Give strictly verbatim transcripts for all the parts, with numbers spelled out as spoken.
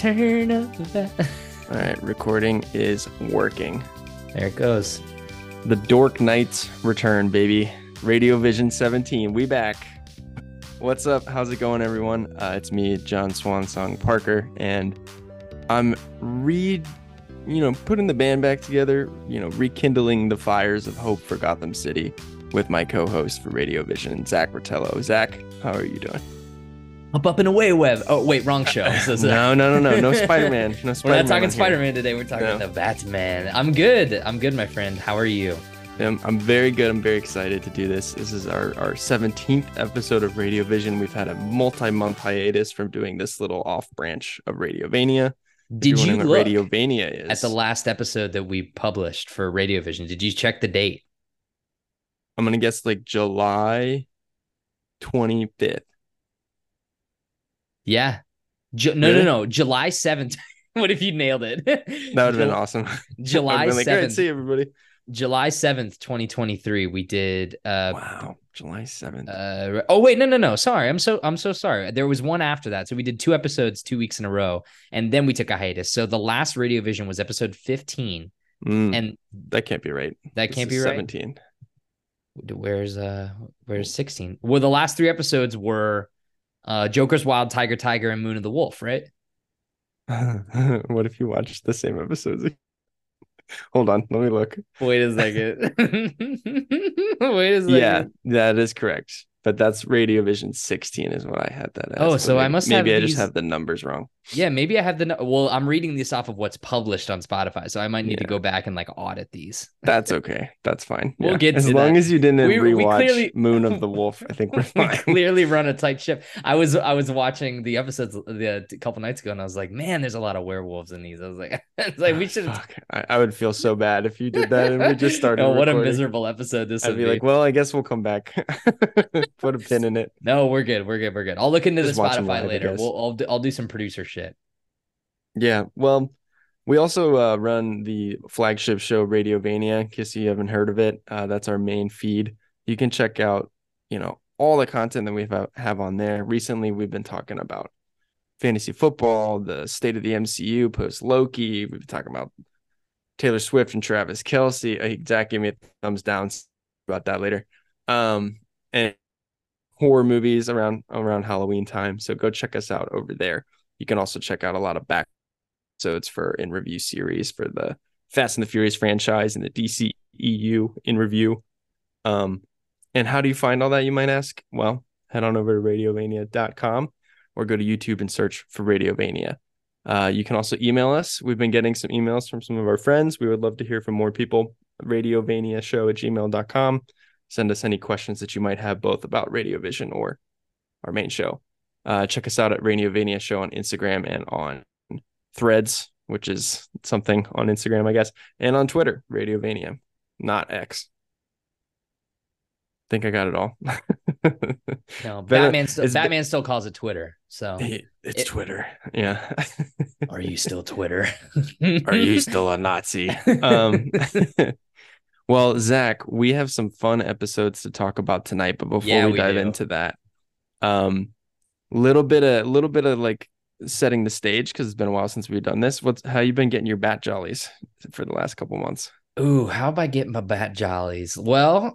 Return of the Bat. All right, recording is working. There it goes. The Dork Knights return, baby. Radio Vision seventeen, we back. What's up? How's it going, everyone? Uh, it's me, John Swansong Parker, and I'm re, you know, putting the band back together. You know, rekindling the fires of hope for Gotham City with my co-host for Radio Vision, Zach Rotello. Zach, how are you doing? Up, up and away, web. Oh, wait, wrong show. So, so. no, no, no, no, no Spider-Man. No Spider-Man. We're not talking Spider-Man today. We're talking No. the Batman. I'm good. I'm good, my friend. How are you? I'm, I'm very good. I'm very excited to do this. This is our, our seventeenth episode of Radio Vision. We've had a multi-month hiatus from doing this little off-branch of Radiovania. Did you what look Radiovania is. at the last episode that we published for Radio Vision? Did you check the date? I'm going to guess like July twenty-fifth. Yeah. Ju- no, Really? no, no. July seventh. What if you nailed it? That would have been awesome. July I'd been like, all right, seventh. see everybody. July seventh, twenty twenty-three. We did uh Wow, July seventh. Uh, oh wait, no, no, no. Sorry, I'm so I'm so sorry. There was one after that, so we did two episodes two weeks in a row, and then we took a hiatus. So the last Radio Vision was episode fifteen, Mm, and that can't be right. that This can't is be right. seventeen. Where's uh, where's sixteen? Well, the last three episodes were uh, Joker's Wild, Tiger, Tiger, and Moon of the Wolf, right? What if you watched the same episodes? Hold on, let me look. Wait a second. Wait a second. Yeah, that is correct. But that's Radio Vision sixteen is what I had that as. Oh, But so I maybe- must have maybe I these- just have the numbers wrong. Yeah, maybe I have the. no- Well, I'm reading this off of what's published on Spotify, so I might need to Yeah. go back and like audit these. That's okay. That's fine. We'll Yeah. get as to long that. as you didn't We- we rewatch clearly- Moon of the Wolf. I think we're We fine. clearly run a tight ship. I was I was watching the episodes the a couple nights ago, and I was like, man, there's a lot of werewolves in these. I was like, it's like we should. Fuck. I, I would feel so bad if you did that and we just started. Oh, what a recording. miserable episode this I'd would be be. like, well, I guess we'll come back. Put a pin in it. No, we're good. We're good. We're good. I'll look into Just the watch 'em Spotify live, I later. guess. We'll I'll do, I'll do some producer shit. Yeah. Well, we also uh, run the flagship show Radiovania, in case you haven't heard of it. Uh, that's our main feed. You can check out, you know, all the content that we have, have on there. Recently, we've been talking about fantasy football, the state of the M C U post Loki. We've been talking about Taylor Swift and Travis Kelce. Uh, Zach gave me a thumbs down about that later. Um, and horror movies around around Halloween time. So go check us out over there. You can also check out a lot of back episodes for in review series for the Fast and the Furious franchise and the D C E U in review. Um, and how do you find all that, you might ask? Well, head on over to radiovania dot com or go to YouTube and search for Radiovania. Uh, you can also email us. We've been getting some emails from some of our friends. We would love to hear from more people. radiovania show at gmail dot com. Send us any questions that you might have both about Radio Vision or our main show. Uh, check us out at Radiovania Show on Instagram and on Threads, which is something on Instagram, I guess, and on Twitter, Radiovania, not X. Think I got it all. No, Better- Batman. Still, it's- Batman still calls it Twitter. So, Hey, it's It- Twitter. Yeah. are you still Twitter? Are you still a Nazi? Um, well, Zach, we have some fun episodes to talk about tonight, but before Yeah, we, we dive do. into that, um, little bit of little bit of like setting the stage because it's been a while since we've done this. What's how you been getting your bat jollies for the last couple months? Ooh, how about getting my bat jollies? Well,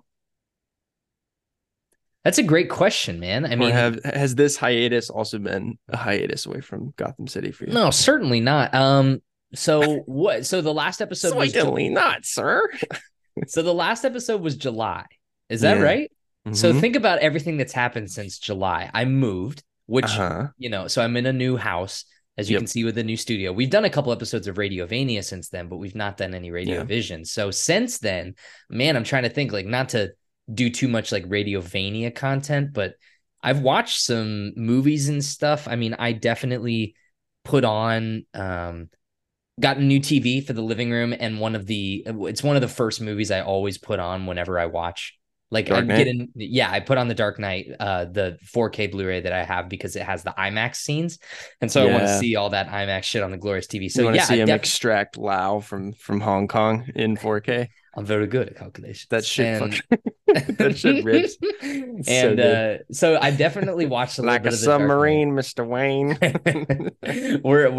that's a great question, man. I Or mean, have has this hiatus also been a hiatus away from Gotham City for you? no, certainly not. Um, so what? So the last episode was Ju- Certainly not, sir. so the last episode was July. Is that Yeah. right? So Mhm. think about everything that's happened since July. I moved, which Uh-huh. you know, so I'm in a new house, as you Yep. can see with the new studio. We've done a couple episodes of Radiovania since then, but we've not done any Radio Yeah. Vision. So since then, man, I'm trying to think like not to do too much like Radiovania content, but I've watched some movies and stuff. I mean, I definitely put on um got a new T V for the living room, and one of the it's one of the first movies I always put on whenever I watch. Like Dark I Knight? get in, yeah, I put on the Dark Knight, uh, the four K Blu-ray that I have because it has the IMAX scenes, and so I want to Yeah. see all that IMAX shit on the glorious T V. So you want to yeah, see I him def- extract Lao from from Hong Kong in four K? I'm very good at calculations. That shit And- fucking that shit rips. and So good. uh, so I definitely watched a little Like bit a of the Dark Knight. submarine, Mister Wayne. we're we're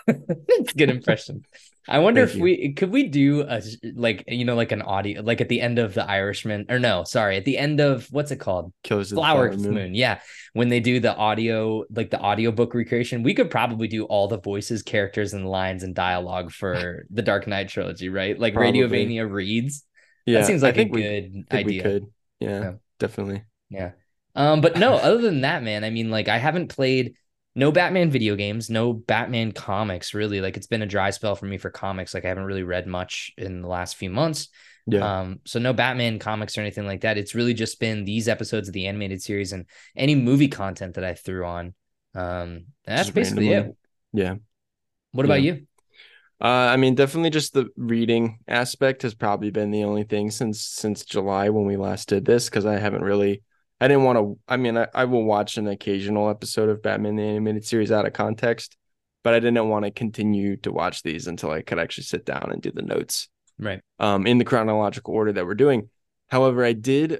It's good impression. I wonder Thank if you. we could we do a like you know like an audio like at the end of The Irishman or no sorry at the end of what's it called Killers of the Flower Flower Moon. Moon, yeah, when they do the audio like the audiobook recreation we could probably do all the voices, characters, and lines and dialogue for the Dark Knight trilogy, right? Like Probably. Radiovania reads. That Yeah, seems I like a think we good think we idea. could. Yeah, Yeah. definitely. Yeah. Um, but no, other than that, man, I mean, like I haven't played no Batman video games, no Batman comics, really. Like it's been a dry spell for me for comics. Like I haven't really read much in the last few months. Yeah, Um, so no Batman comics or anything like that. It's really just been these episodes of the animated series and any movie content that I threw on. Um, that's just basically randomly. it. Yeah, What about yeah. you? Uh, I mean, definitely just the reading aspect has probably been the only thing since since July when we last did this because I haven't really, I didn't want to. I mean, I, I will watch an occasional episode of Batman the Animated Series out of context, but I didn't want to continue to watch these until I could actually sit down and do the notes Right. um in the chronological order that we're doing. However, I did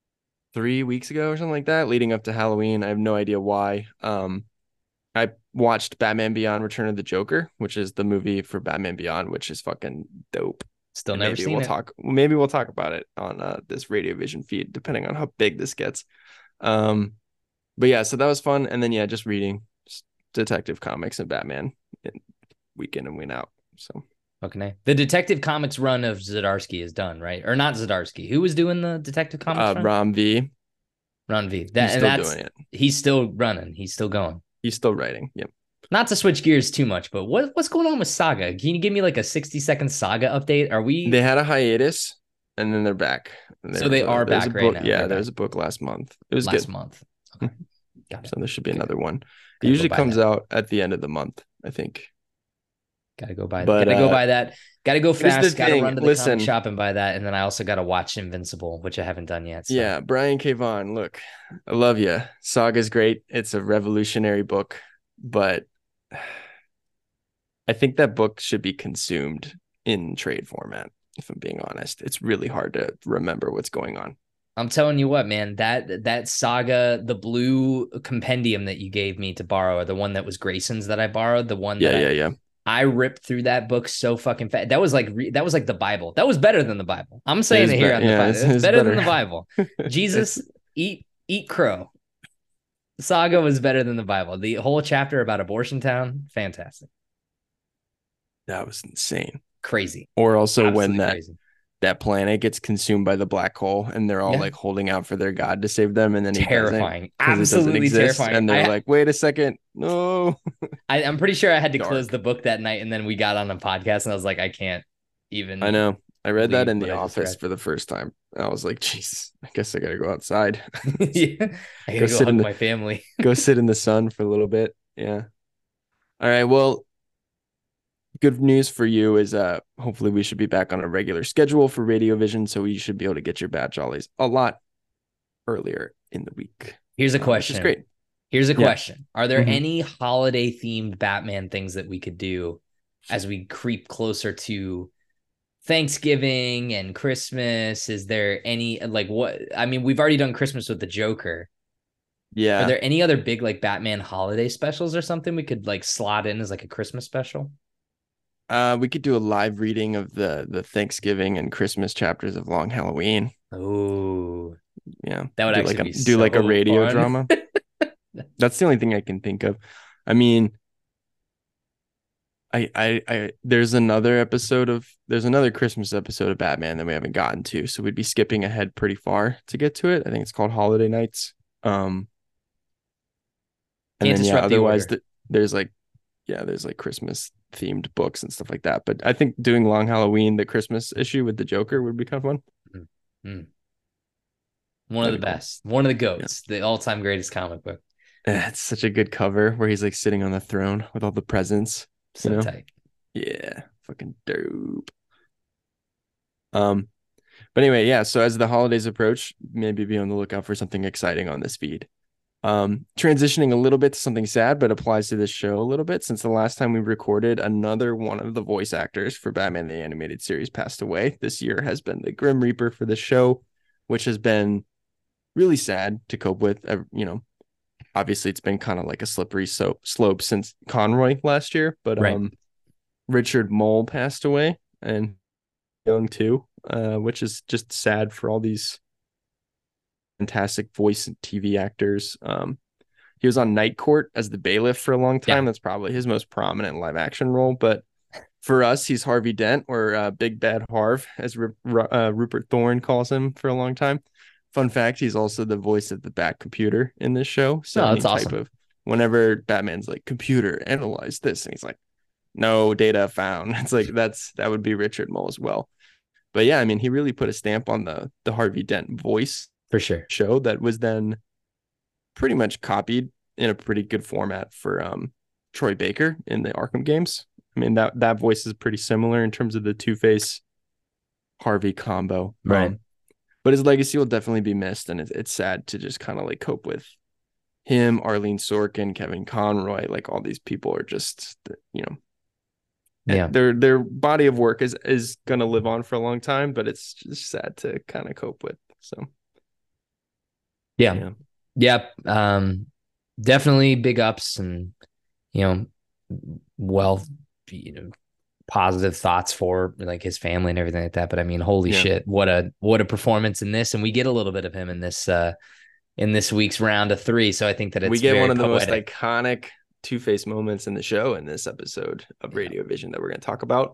three weeks ago or something like that, leading up to Halloween. I have no idea why. Um, I watched Batman Beyond Return of the Joker, which is the movie for Batman Beyond, which is fucking dope. Still And never maybe seen we'll it. talk maybe we'll talk about it on uh, this Radio Vision feed, depending on how big this gets. Um, but yeah, so that was fun. And then yeah, just reading just Detective Comics and Batman in week in and week out. So Okay. The Detective Comics run of Zdarsky is done, right? Or not Zdarsky. Who was doing the Detective Comics uh run? Rom V, Ron V. That he's and still that's doing it. he's still running. He's still going. He's still writing. Yep. Not to switch gears too much, but what what's going on with Saga? Can you give me like a sixty second Saga update? Are They we had a hiatus and then they're back. And so there they was a are there's a back right book. now. Yeah, They're there's back a book last month. It was last good. month. Okay. Got it. So there should be Gotta another go, one. It gotta go usually buy comes that. out at the end of the month, I think. Gotta go buy But gotta go uh buy that. Gotta go here's the fast. Gotta thing. run to the comic Listen, shop and buy that. And then I also gotta watch Invincible, which I haven't done yet. So yeah, Brian K. Vaughan, look, I love you. Saga's great. It's a revolutionary book, but I think that book should be consumed in trade format, if I'm being honest. It's really hard to remember what's going on. I'm telling you what, man, that that Saga, the blue compendium that you gave me to borrow, or the one that was Grayson's that I borrowed, the one Yeah, that yeah, I yeah. I ripped through that book so fucking fast. That was like that was like the Bible. That was better than the Bible. I'm It saying is it here better. on the Yeah, podcast. it's, It's it's better than better. the Bible. It's Jesus, eat eat crow. Saga was better than the Bible. The whole chapter about Abortion Town, fantastic, that was insane. crazy, Or also when absolutely that crazy. that planet gets consumed by the black hole and they're all Yeah, like holding out for their god to save them and then he doesn't terrifying, because it doesn't absolutely exist terrifying. and they're I, like, wait a second, no. I I'm pretty sure I had to close Dark. the book that night, and then we got on a podcast, and I was like, I can't I even know. I read that believe in what the I just office read. for the first time. I was like, Jesus, I guess I gotta go outside. Yeah, I Go gotta go sit hug in the my family. go sit in the sun for a little bit. Yeah. All right. Well, good news for you is uh hopefully we should be back on a regular schedule for Radio Vision, so you should be able to get your bad jollies a lot earlier in the week. Here's a uh, which is question. great. Here's a Yeah. question. Are there Mhm. any holiday themed Batman things that we could do as we creep closer to Thanksgiving and Christmas? Is there any like what I mean, we've already done Christmas with the Joker. Are Yeah. there any other big like Batman holiday specials or something we could like slot in as like a Christmas special? Uh, we could do a live reading of the the Thanksgiving and Christmas chapters of Long Halloween. Oh, Yeah. that would do actually like a be do like a so radio fun. drama. That's the only thing I can think of. I mean, I, I, I, there's another episode of, there's another Christmas episode of Batman that we haven't gotten to. So we'd be skipping ahead pretty far to get to it. I think it's called Holiday Nights. Um, and Can't then, yeah, disrupt the otherwise, order. the, there's like, yeah, there's like Christmas themed books and stuff like that. But I think doing Long Halloween, the Christmas issue with the Joker would be kind of fun. Mm. One of That'd the be cool. best, one of the Yeah. goats, the all-time greatest comic book. Eh, It's such a good cover where he's like sitting on the throne with all the presents. So you know? tight. Yeah, fucking dope. Um, but anyway, yeah. So as the holidays approach, maybe be on the lookout for something exciting on this feed. Um, transitioning a little bit to something sad, but applies to this show a little bit. Since the last time we recorded, another one of the voice actors for Batman the Animated Series passed away. This year has been the Grim Reaper for the show, which has been really sad to cope with. You know, obviously it's been kind of like a slippery so- slope since Conroy last year, but Right. um, Richard Mole passed away and young too, uh, which is just sad for all these fantastic voice and T V actors. Um, he was on Night Court as the bailiff for a long time. Yeah. That's probably his most prominent live action role. But for us, he's Harvey Dent, or uh, Big Bad Harv, as Ru- uh, Rupert Thorne calls him for a long time. Fun fact, he's also the voice of the Bat computer in this show. So No, any that's type awesome. of whenever Batman's like, computer analyze this, and he's like, no data found. It's like that's that would be Richard Mole as well. But yeah, I mean, he really put a stamp on the the Harvey Dent voice For sure. show that was then pretty much copied in a pretty good format for um Troy Baker in the Arkham games. I mean, that that voice is pretty similar in terms of the Two-Face Harvey combo. Right. Um, but his legacy will definitely be missed, and it's, it's sad to just kind of like cope with him, Arlene Sorkin, Kevin Conroy. Like all these people are just, you know, Yeah. their their body of work is is gonna live on for a long time, but it's just sad to kind of cope with. So Yeah. yeah. Yep. Um, definitely big ups and, you know, well, you know, positive thoughts for like his family and everything like that. But I mean, holy Yeah. shit, what a what a performance in this. And we get a little bit of him in this uh in this week's round of three. So I think that it's We get very one of the most poetic. iconic Two-Face moments in the show in this episode of Radio Vision that we're going to talk about.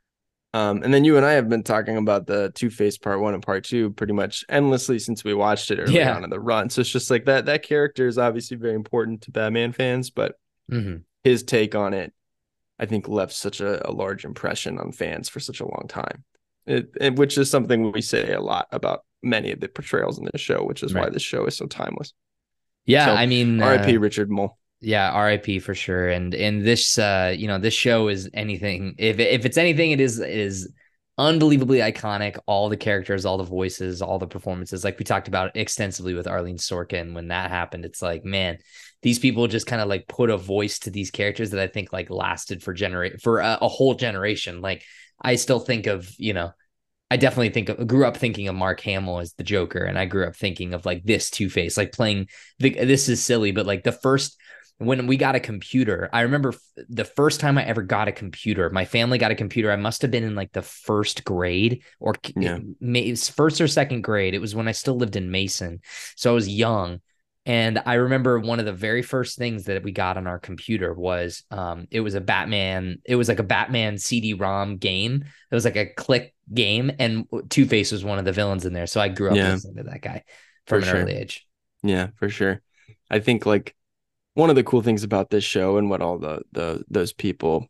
Um, and then you and I have been talking about the Two-Face part one and part two pretty much endlessly since we watched it early Yeah. on in the run. So it's just like that that character is obviously very important to Batman fans, but Mhm. his take on it, I think, left such a, a large impression on fans for such a long time. It, it, which is something we say a lot about many of the portrayals in this show, which is why Right. this show is so timeless. Yeah. So I mean, R I P uh, Richard Mole. yeah, R I P for sure. And and this uh, you know, this show is anything. If if it's anything, it is is unbelievably iconic. All the characters, all the voices, all the performances. Like we talked about extensively with Arlene Sorkin when that happened. It's like, man, these people just kind of like put a voice to these characters that I think like lasted for generate for a, a whole generation. Like I still think of, you know, I definitely think of, grew up thinking of Mark Hamill as the Joker, and I grew up thinking of like this Two-Face, like playing the, this is silly, but like the first when we got a computer, I remember the first time I ever got a computer, my family got a computer. I must have been in like the first grade or Yeah. it, first or second grade. It was when I still lived in Mason. So I was young. And I remember one of the very first things that we got on our computer was um, it was a Batman. It was like a Batman C D ROM game. It was like a click game, and Two-Face was one of the villains in there. So I grew up Yeah, listening to that guy from for an sure. early age. Yeah, for sure. I think like one of the cool things about this show and what all the the those people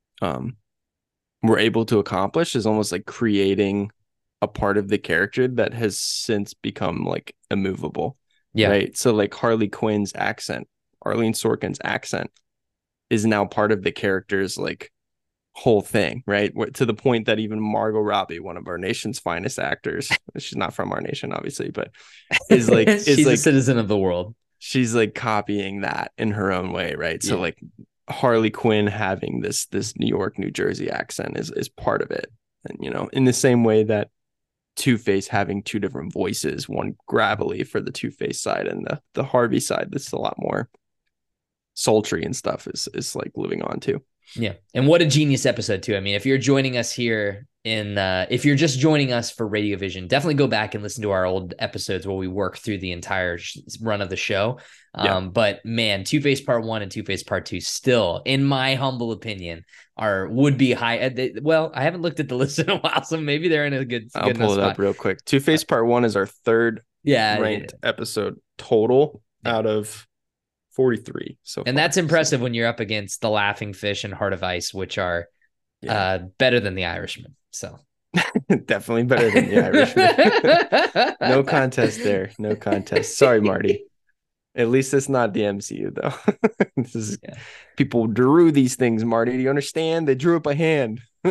um were able to accomplish is almost like creating a part of the character that has since become like immovable. Yeah. Right. So like Harley Quinn's accent, Arlene Sorkin's accent is now part of the character's like whole thing, right? To the point that even Margot Robbie, one of our nation's finest actors, she's not from our nation, obviously, but is like is she's like a citizen of the world. She's like copying that in her own way, right? Yeah. So like Harley Quinn having this this New York, New Jersey accent is is part of it. And you know, in the same way that Two-Face having two different voices, one gravelly for the Two-Face side and the the Harvey side that's a lot more sultry and stuff is is like living on too. Yeah. And what a genius episode too. I mean, if you're joining us here in uh if you're just joining us for Radio Vision, definitely go back and listen to our old episodes where we work through the entire sh- run of the show. Um yeah. But man, Two-Face part one and Two-Face part two still, in my humble opinion, are would be high. They, well, I haven't looked at the list in a while, so maybe they're in a good I'll good pull it spot. up real quick. Two-Face part one is our third yeah ranked yeah. episode total yeah. out of forty-three. So and far. That's impressive when you're up against The Laughing Fish and Heart of Ice, which are yeah. uh better than The Irishman. So definitely better than The Irishman. No contest there. No contest. Sorry, Marty. At least it's not the M C U though. This is yeah. People drew these things, Marty. Do you understand? They drew it by hand. uh,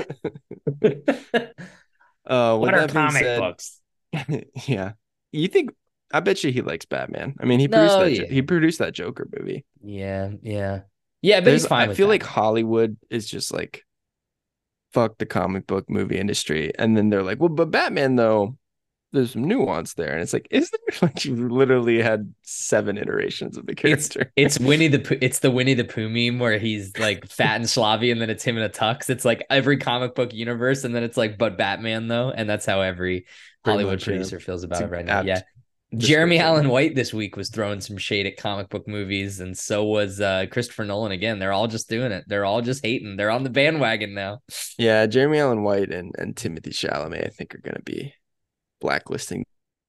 what are comic said, books? Yeah. You think I bet you he likes Batman. I mean, he no, produced that yeah. he produced that Joker movie. Yeah, yeah. Yeah, but There's, he's fine I with feel that. like Hollywood is just like fuck the comic book movie industry. And then they're like, well, but Batman though, there's some nuance there. And it's like, is there like you literally had seven iterations of the It's character? it's Winnie the Pooh, it's the Winnie the Pooh meme where he's like fat and slobby, and then it's him in a tux. It's like every comic book universe, and then it's like but Batman though, and that's how every Pretty Hollywood much, yeah. producer feels It's about it an right now. Yeah. apt Jeremy description. Allen White this week was throwing some shade at comic book movies, and so was uh, Christopher Nolan again. They're all just doing it. They're all just hating. They're on the bandwagon now. Yeah, Jeremy Allen White and, and Timothy Chalamet, I think, are going to be blacklisting.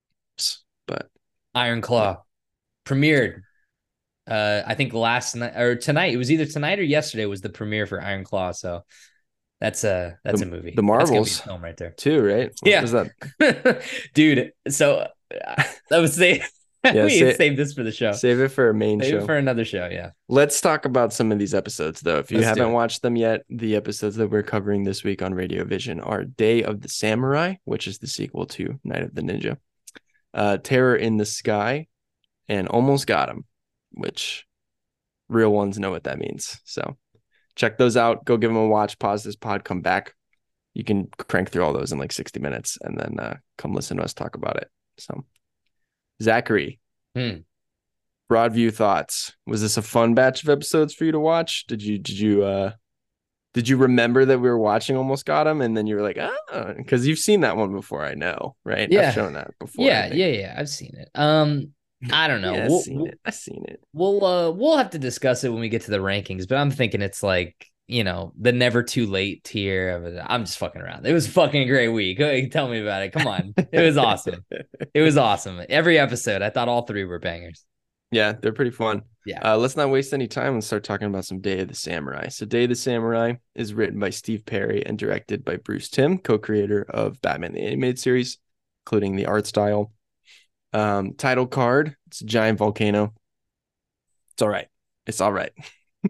But Iron yeah. Claw premiered. Uh, I think last night or tonight. It was either tonight or yesterday was the premiere for Iron Claw. So that's a that's the, a movie. the That's gonna be a Marvels film right there. too, right? What Yeah, was that? dude. So uh, I would say Yeah, we say, save this for the show. save it for a main Save show. it for another show. Yeah. Let's talk about some of these episodes, though. If you Let's do haven't it. watched them yet, the episodes that we're covering this week on Radio Vision are Day of the Samurai, which is the sequel to Night of the Ninja, uh, Terror in the Sky, and Almost Got Him, which real ones know what that means. So check those out. Go give them a watch. Pause this pod. Come back. You can crank through all those in like sixty minutes, and then uh, come listen to us talk about it. So, Zachary. Hmm. Broadview thoughts. Was this a fun batch of episodes for you to watch? Did you did you uh did you remember that we were watching Almost Got Him, and then you were like, ah, because you've seen that one before, I know, right? Yeah. I've shown that before. Yeah, yeah, yeah. I've seen it. Um, I don't know. Yeah, I've we'll, seen we'll, it. I've seen it. We'll uh we'll have to discuss it when we get to the rankings, but I'm thinking it's like, you know, the never too late tier. I'm just fucking around. It was fucking a great week. Tell me about it. Come on. It was awesome. It was awesome. Every episode, I thought all three were bangers. Yeah, they're pretty fun. Yeah. Uh, let's not waste any time and start talking about some Day of the Samurai. So Day of the Samurai is written by Steve Perry and directed by Bruce Timm, co-creator of Batman the Animated Series, including the art style. Um, title card, it's a giant volcano. It's all right. It's all right.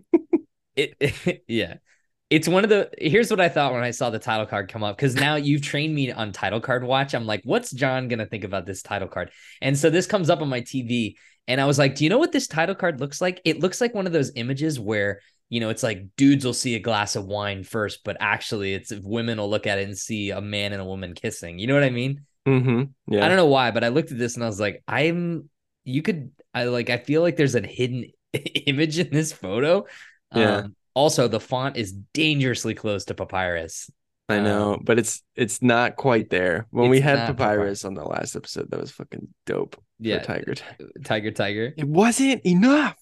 it, it yeah. It's one of the here's what I thought when I saw the title card come up, because now you've trained me on title card watch. I'm like, what's John gonna think about this title card? And so this comes up on my T V, and I was like, do you know what this title card looks like? It looks like one of those images where, you know, it's like dudes will see a glass of wine first, but actually it's women will look at it and see a man and a woman kissing. You know what I mean? Mm-hmm. Yeah. I don't know why, but I looked at this and I was like, I'm you could I like I feel like there's a hidden image in this photo. Yeah. Um, also, the font is dangerously close to Papyrus. I know, um, but it's it's not quite there. When we had Papyrus, Papyrus on the last episode, that was fucking dope. Yeah, Tiger, Tiger, Tiger. It wasn't enough.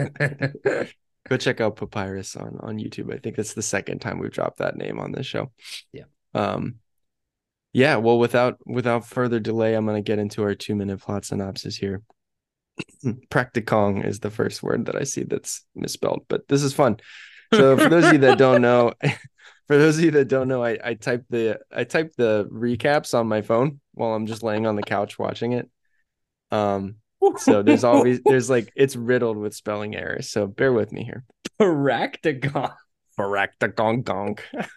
Go check out Papyrus on on YouTube. I think that's the second time we've dropped that name on this show. Yeah. Um. Yeah. Well, without without further delay, I'm gonna get into our two minute plot synopsis here. Practicong is the first word that I see that's misspelled, but this is fun. So for those of you that don't know, for those of you that don't know, I, I type the I type the recaps on my phone while I'm just laying on the couch watching it. Um, so there's always there's like it's riddled with spelling errors. So bear with me here. Paractagong. Paractagong gong.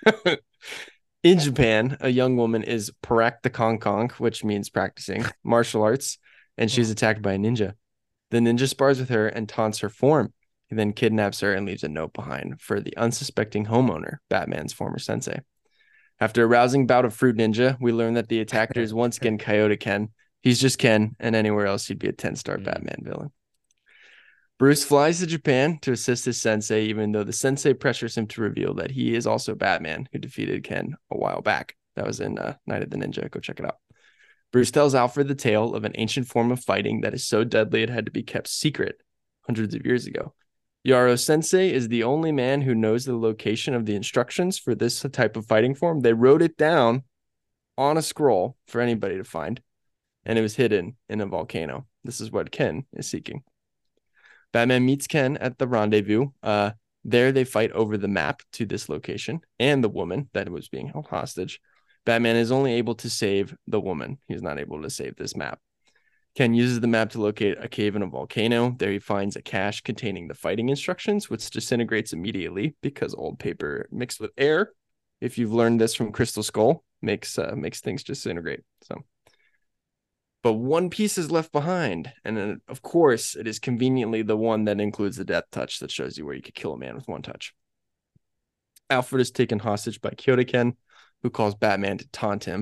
In Japan, a young woman is paractagong, which means practicing martial arts, and she's attacked by a ninja. The ninja spars with her and taunts her form. He then kidnaps her and leaves a note behind for the unsuspecting homeowner, Batman's former sensei. After a rousing bout of Fruit Ninja, we learn that the attacker is once again Coyote Ken. He's just Ken, and anywhere else he'd be a ten-star mm. Batman villain. Bruce flies to Japan to assist his sensei, even though the sensei pressures him to reveal that he is also Batman, who defeated Ken a while back. That was in uh, Night of the Ninja. Go check it out. Bruce tells Alfred the tale of an ancient form of fighting that is so deadly it had to be kept secret hundreds of years ago. Yaro Sensei is the only man who knows the location of the instructions for this type of fighting form. They wrote it down on a scroll for anybody to find, and it was hidden in a volcano. This is what Ken is seeking. Batman meets Ken at the rendezvous. Uh, there they fight over the map to this location and the woman that was being held hostage. Batman is only able to save the woman. He's not able to save this map. Ken uses the map to locate a cave in a volcano. There he finds a cache containing the fighting instructions, which disintegrates immediately because old paper mixed with air, if you've learned this from Crystal Skull, makes uh, makes things disintegrate. So, but one piece is left behind, and then, of course, it is conveniently the one that includes the death touch that shows you where you could kill a man with one touch. Alfred is taken hostage by Kyoto Ken, who calls Batman to taunt him.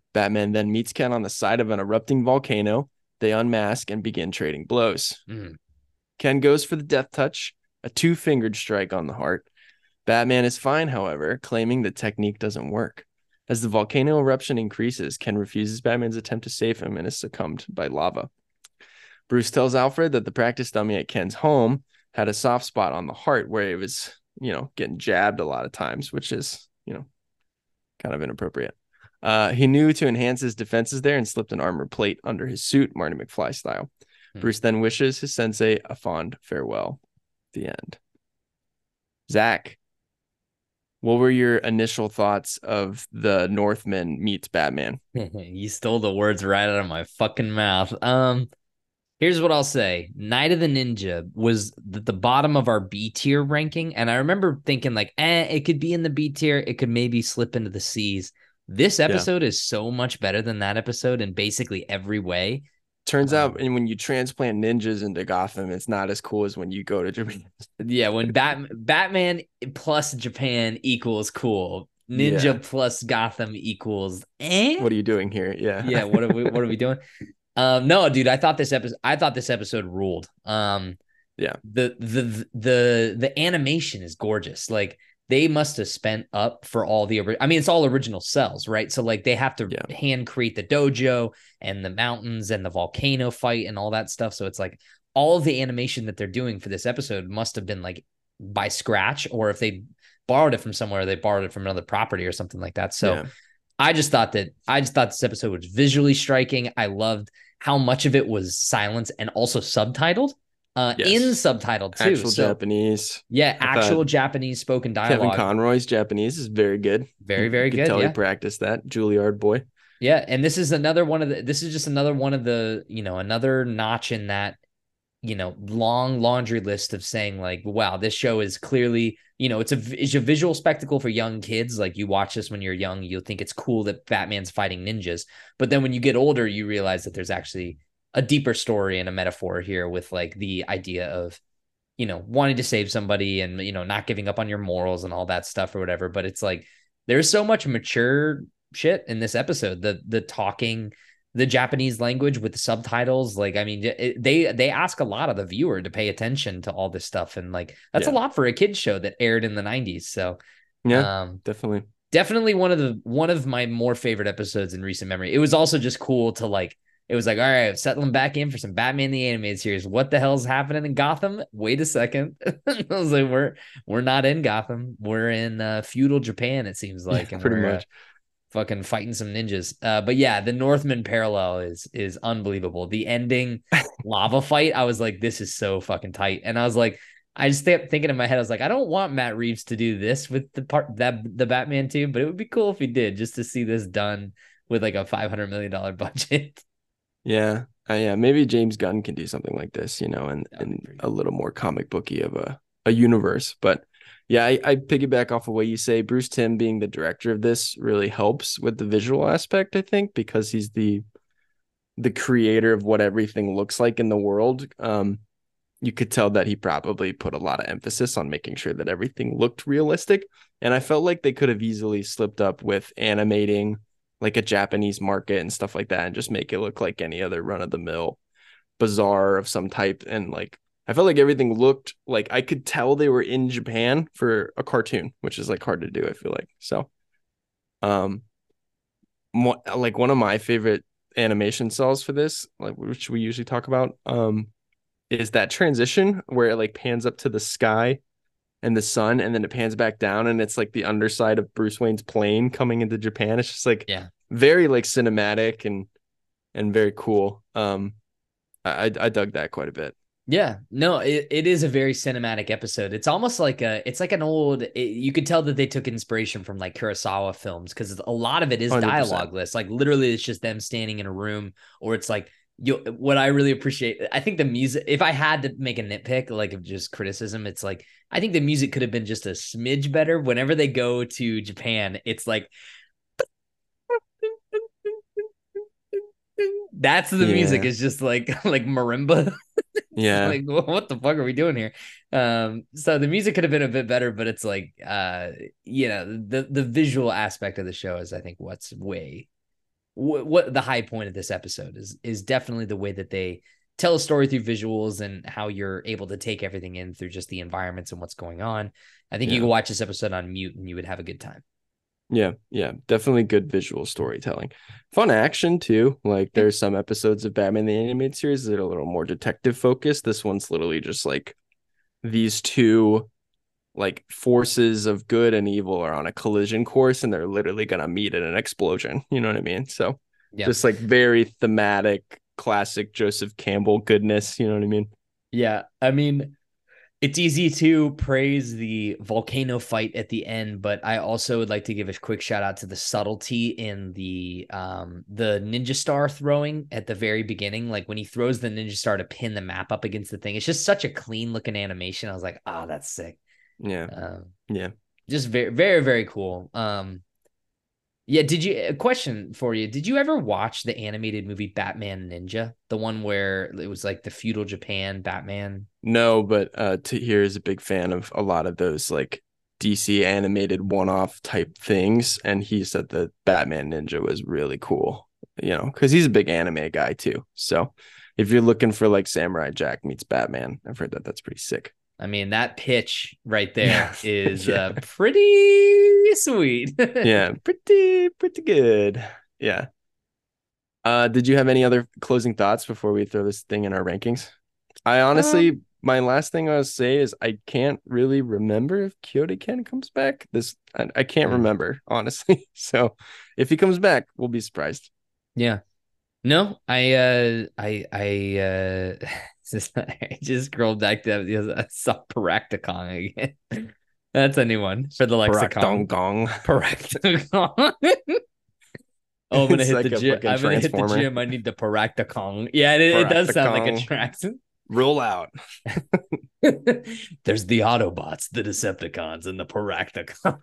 Batman then meets Ken on the side of an erupting volcano. They unmask and begin trading blows. Mm. Ken goes for the death touch, a two-fingered strike on the heart. Batman is fine, however, claiming the technique doesn't work. As the volcano eruption increases, Ken refuses Batman's attempt to save him and is succumbed by lava. Bruce tells Alfred that the practice dummy at Ken's home had a soft spot on the heart where it was, you know, getting jabbed a lot of times, which is, you know, kind of inappropriate. Uh, he knew to enhance his defenses there and slipped an armor plate under his suit, Marty McFly style. Hmm. Bruce then wishes his sensei a fond farewell. The end. Zach, what were your initial thoughts of the Northman meets Batman? You stole the words right out of my fucking mouth. Um, here's what I'll say. Night of the Ninja was at the bottom of our B tier ranking. And I remember thinking like, eh, it could be in the B tier. It could maybe slip into the C's. This episode yeah. is so much better than that episode in basically every way. Turns um, out, and when you transplant ninjas into Gotham, it's not as cool as when you go to Japan. Yeah, when Bat- Batman plus Japan equals cool. Ninja yeah. plus Gotham equals eh? What are you doing here? Yeah. Yeah, what are we what are we doing? Um, no, dude, I thought this episode I thought this episode ruled. Um yeah. The the the the animation is gorgeous. Like they must have spent up for all the, I mean, it's all original cells, right? So like they have to yeah. hand create the dojo and the mountains and the volcano fight and all that stuff. So it's like all of the animation that they're doing for this episode must have been like by scratch, or if they borrowed it from somewhere, they borrowed it from another property or something like that. So yeah. I just thought that, I just thought this episode was visually striking. I loved how much of it was silence and also subtitled. Uh, yes. In subtitled too. Actual so, Japanese. Yeah, actual Japanese spoken dialogue. Kevin Conroy's Japanese is very good. Very, very you good. You can tell yeah. he practiced that. Juilliard boy. Yeah, and this is another one of the. This is just another one of the. You know, another notch in that. You know, long laundry list of saying like, wow, this show is clearly. You know, it's a it's a visual spectacle for young kids. Like you watch this when you're young, you'll think it's cool that Batman's fighting ninjas, but then when you get older, you realize that there's actually a deeper story and a metaphor here with like the idea of, you know, wanting to save somebody and, you know, not giving up on your morals and all that stuff or whatever. But it's like, there's so much mature shit in this episode, the, the talking, the Japanese language with the subtitles. Like, I mean, it, they, they ask a lot of the viewer to pay attention to all this stuff. And like, that's yeah. a lot for a kid's show that aired in the nineties. So yeah, um, definitely, definitely one of the, one of my more favorite episodes in recent memory. It was also just cool to like, it was like, all right, settling back in for some Batman the Animated Series. What the hell's happening in Gotham? Wait a second. I was like, we're we're not in Gotham. We're in uh, feudal Japan, it seems like. Yeah, and pretty we're, much. Uh, fucking fighting some ninjas. Uh, but yeah, the Northman parallel is is unbelievable. The ending lava fight, I was like, this is so fucking tight. And I was like, I just kept thinking in my head, I was like, I don't want Matt Reeves to do this with the part that the Batman team, but it would be cool if he did, just to see this done with like a five hundred million dollars budget. Yeah, uh, yeah. Maybe James Gunn can do something like this, you know, and, and a little more comic booky of a, a universe. But yeah, I, I piggyback off of what you say. Bruce Timm being the director of this really helps with the visual aspect, I think, because he's the the creator of what everything looks like in the world. Um, you could tell that he probably put a lot of emphasis on making sure that everything looked realistic. And I felt like they could have easily slipped up with animating like a Japanese market and stuff like that, and just make it look like any other run of the mill bazaar of some type. And like, I felt like everything looked like I could tell they were in Japan for a cartoon, which is like hard to do, I feel like. So, um, mo- like one of my favorite animation cells for this, like which we usually talk about, um, is that transition where it like pans up to the sky and the sun, and then it pans back down, and it's like the underside of Bruce Wayne's plane coming into Japan. It's just like yeah, very like cinematic and and very cool. Um, I I dug that quite a bit. Yeah, no, it, it is a very cinematic episode. It's almost like a, it's like an old, it, you could tell that they took inspiration from like Kurosawa films, because a lot of it is dialogue less. Like literally it's just them standing in a room, or it's like, you, what I really appreciate, I think the music, if I had to make a nitpick, like of just criticism, it's like, I think the music could have been just a smidge better. Whenever they go to Japan, it's like, that's the yeah. music is just like, like marimba. Yeah. Like, what the fuck are we doing here? Um, so the music could have been a bit better, but it's like, uh, you know, the, the visual aspect of the show is, I think, what's way, what, what the high point of this episode is is definitely the way that they tell a story through visuals and how you're able to take everything in through just the environments and what's going on. I think yeah. you can watch this episode on mute and you would have a good time. Yeah, yeah, definitely good visual storytelling. Fun action too. Like there's some episodes of Batman the Animated Series that are a little more detective focused. This one's literally just like these two like forces of good and evil are on a collision course and they're literally gonna meet in an explosion. You know what I mean? So yeah. just like very thematic, classic Joseph Campbell goodness. You know what I mean? Yeah, I mean, it's easy to praise the volcano fight at the end, but I also would like to give a quick shout out to the subtlety in the um the ninja star throwing at the very beginning. Like when he throws the ninja star to pin the map up against the thing, it's just such a clean looking animation. I was like, oh, that's sick. Yeah. Um, yeah. Just very, very, very cool. Um, yeah. Did you, a question for you. Did you ever watch the animated movie Batman Ninja? The one where it was like the feudal Japan Batman? No, but uh, Tahir is a big fan of a lot of those like D C animated one-off type things. And he said that Batman Ninja was really cool, you know, because he's a big anime guy too. So if you're looking for like Samurai Jack meets Batman, I've heard that that's pretty sick. I mean, that pitch right there yeah. is yeah. uh, pretty sweet. yeah, pretty, pretty good. Yeah. Uh, did you have any other closing thoughts before we throw this thing in our rankings? I honestly, um, my last thing I would say is I can't really remember if Kyoto Ken comes back. This I, I can't mm. remember, honestly. So if he comes back, we'll be surprised. Yeah. No, I, uh, I, I, uh, just, I just scrolled back to that. I saw Paracticon again. That's a new one for the lexicon. Paracticon. Oh, I'm gonna hit like the gym. I'm gonna hit the gym. I need the Paracticon. Yeah, it, it does sound like a tracks. Roll out. There's the Autobots, the Decepticons, and the Paracticon.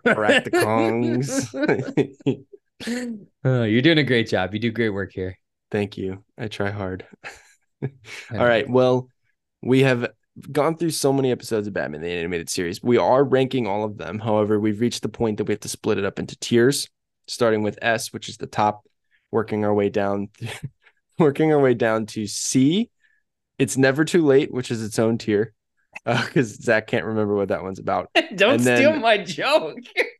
Paracticons. Oh, you're doing a great job. You do great work here. Thank you. I try hard. All right. Well, we have gone through so many episodes of Batman the Animated Series. We are ranking all of them. However, we've reached the point that we have to split it up into tiers, starting with S, which is the top, working our way down, working our way down to C. It's Never Too Late, which is its own tier, because uh, Zach can't remember what that one's about. Don't and steal then, my joke.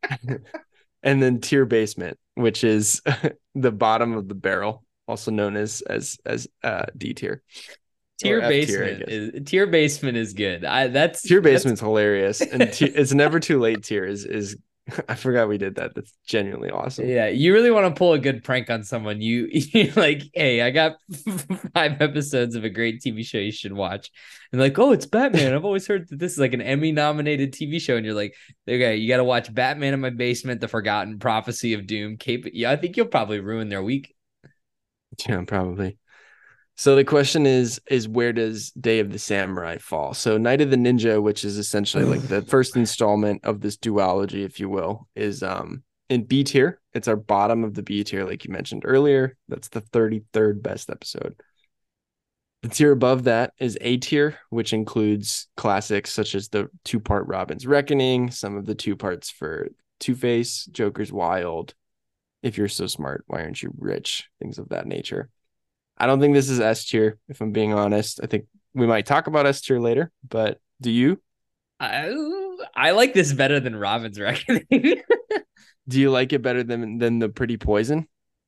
And then Tier Basement, which is the bottom of the barrel, also known as as as uh, D tier. Tier basement is tier basement is good. I that's tier basement's that's... hilarious, and t- it's Never Too Late tier is is. I forgot we did that. That's genuinely awesome. Yeah, you really want to pull a good prank on someone. You you like, hey, I got five episodes of a great T V show you should watch, and like, oh, it's Batman. I've always heard that this is like an Emmy nominated T V show, and you're like, okay, you got to watch Batman in My Basement, The Forgotten Prophecy of Doom. Cape, yeah, I think you'll probably ruin their week. Yeah, probably. So the question is, is where does Day of the Samurai fall? So Night of the Ninja, which is essentially like the first installment of this duology, if you will, is um in B tier. It's our bottom of the B tier, like you mentioned earlier. That's the thirty-third best episode. The tier above that is A tier, which includes classics such as the two-part Robin's Reckoning, some of the two parts for Two-Face, Joker's Wild, If You're So Smart, Why Aren't You Rich? Things of that nature. I don't think this is S tier, if I'm being honest. I think we might talk about S tier later, but do you? I, I like this better than Robin's Reckoning. Do you like it better than than the Pretty Poison?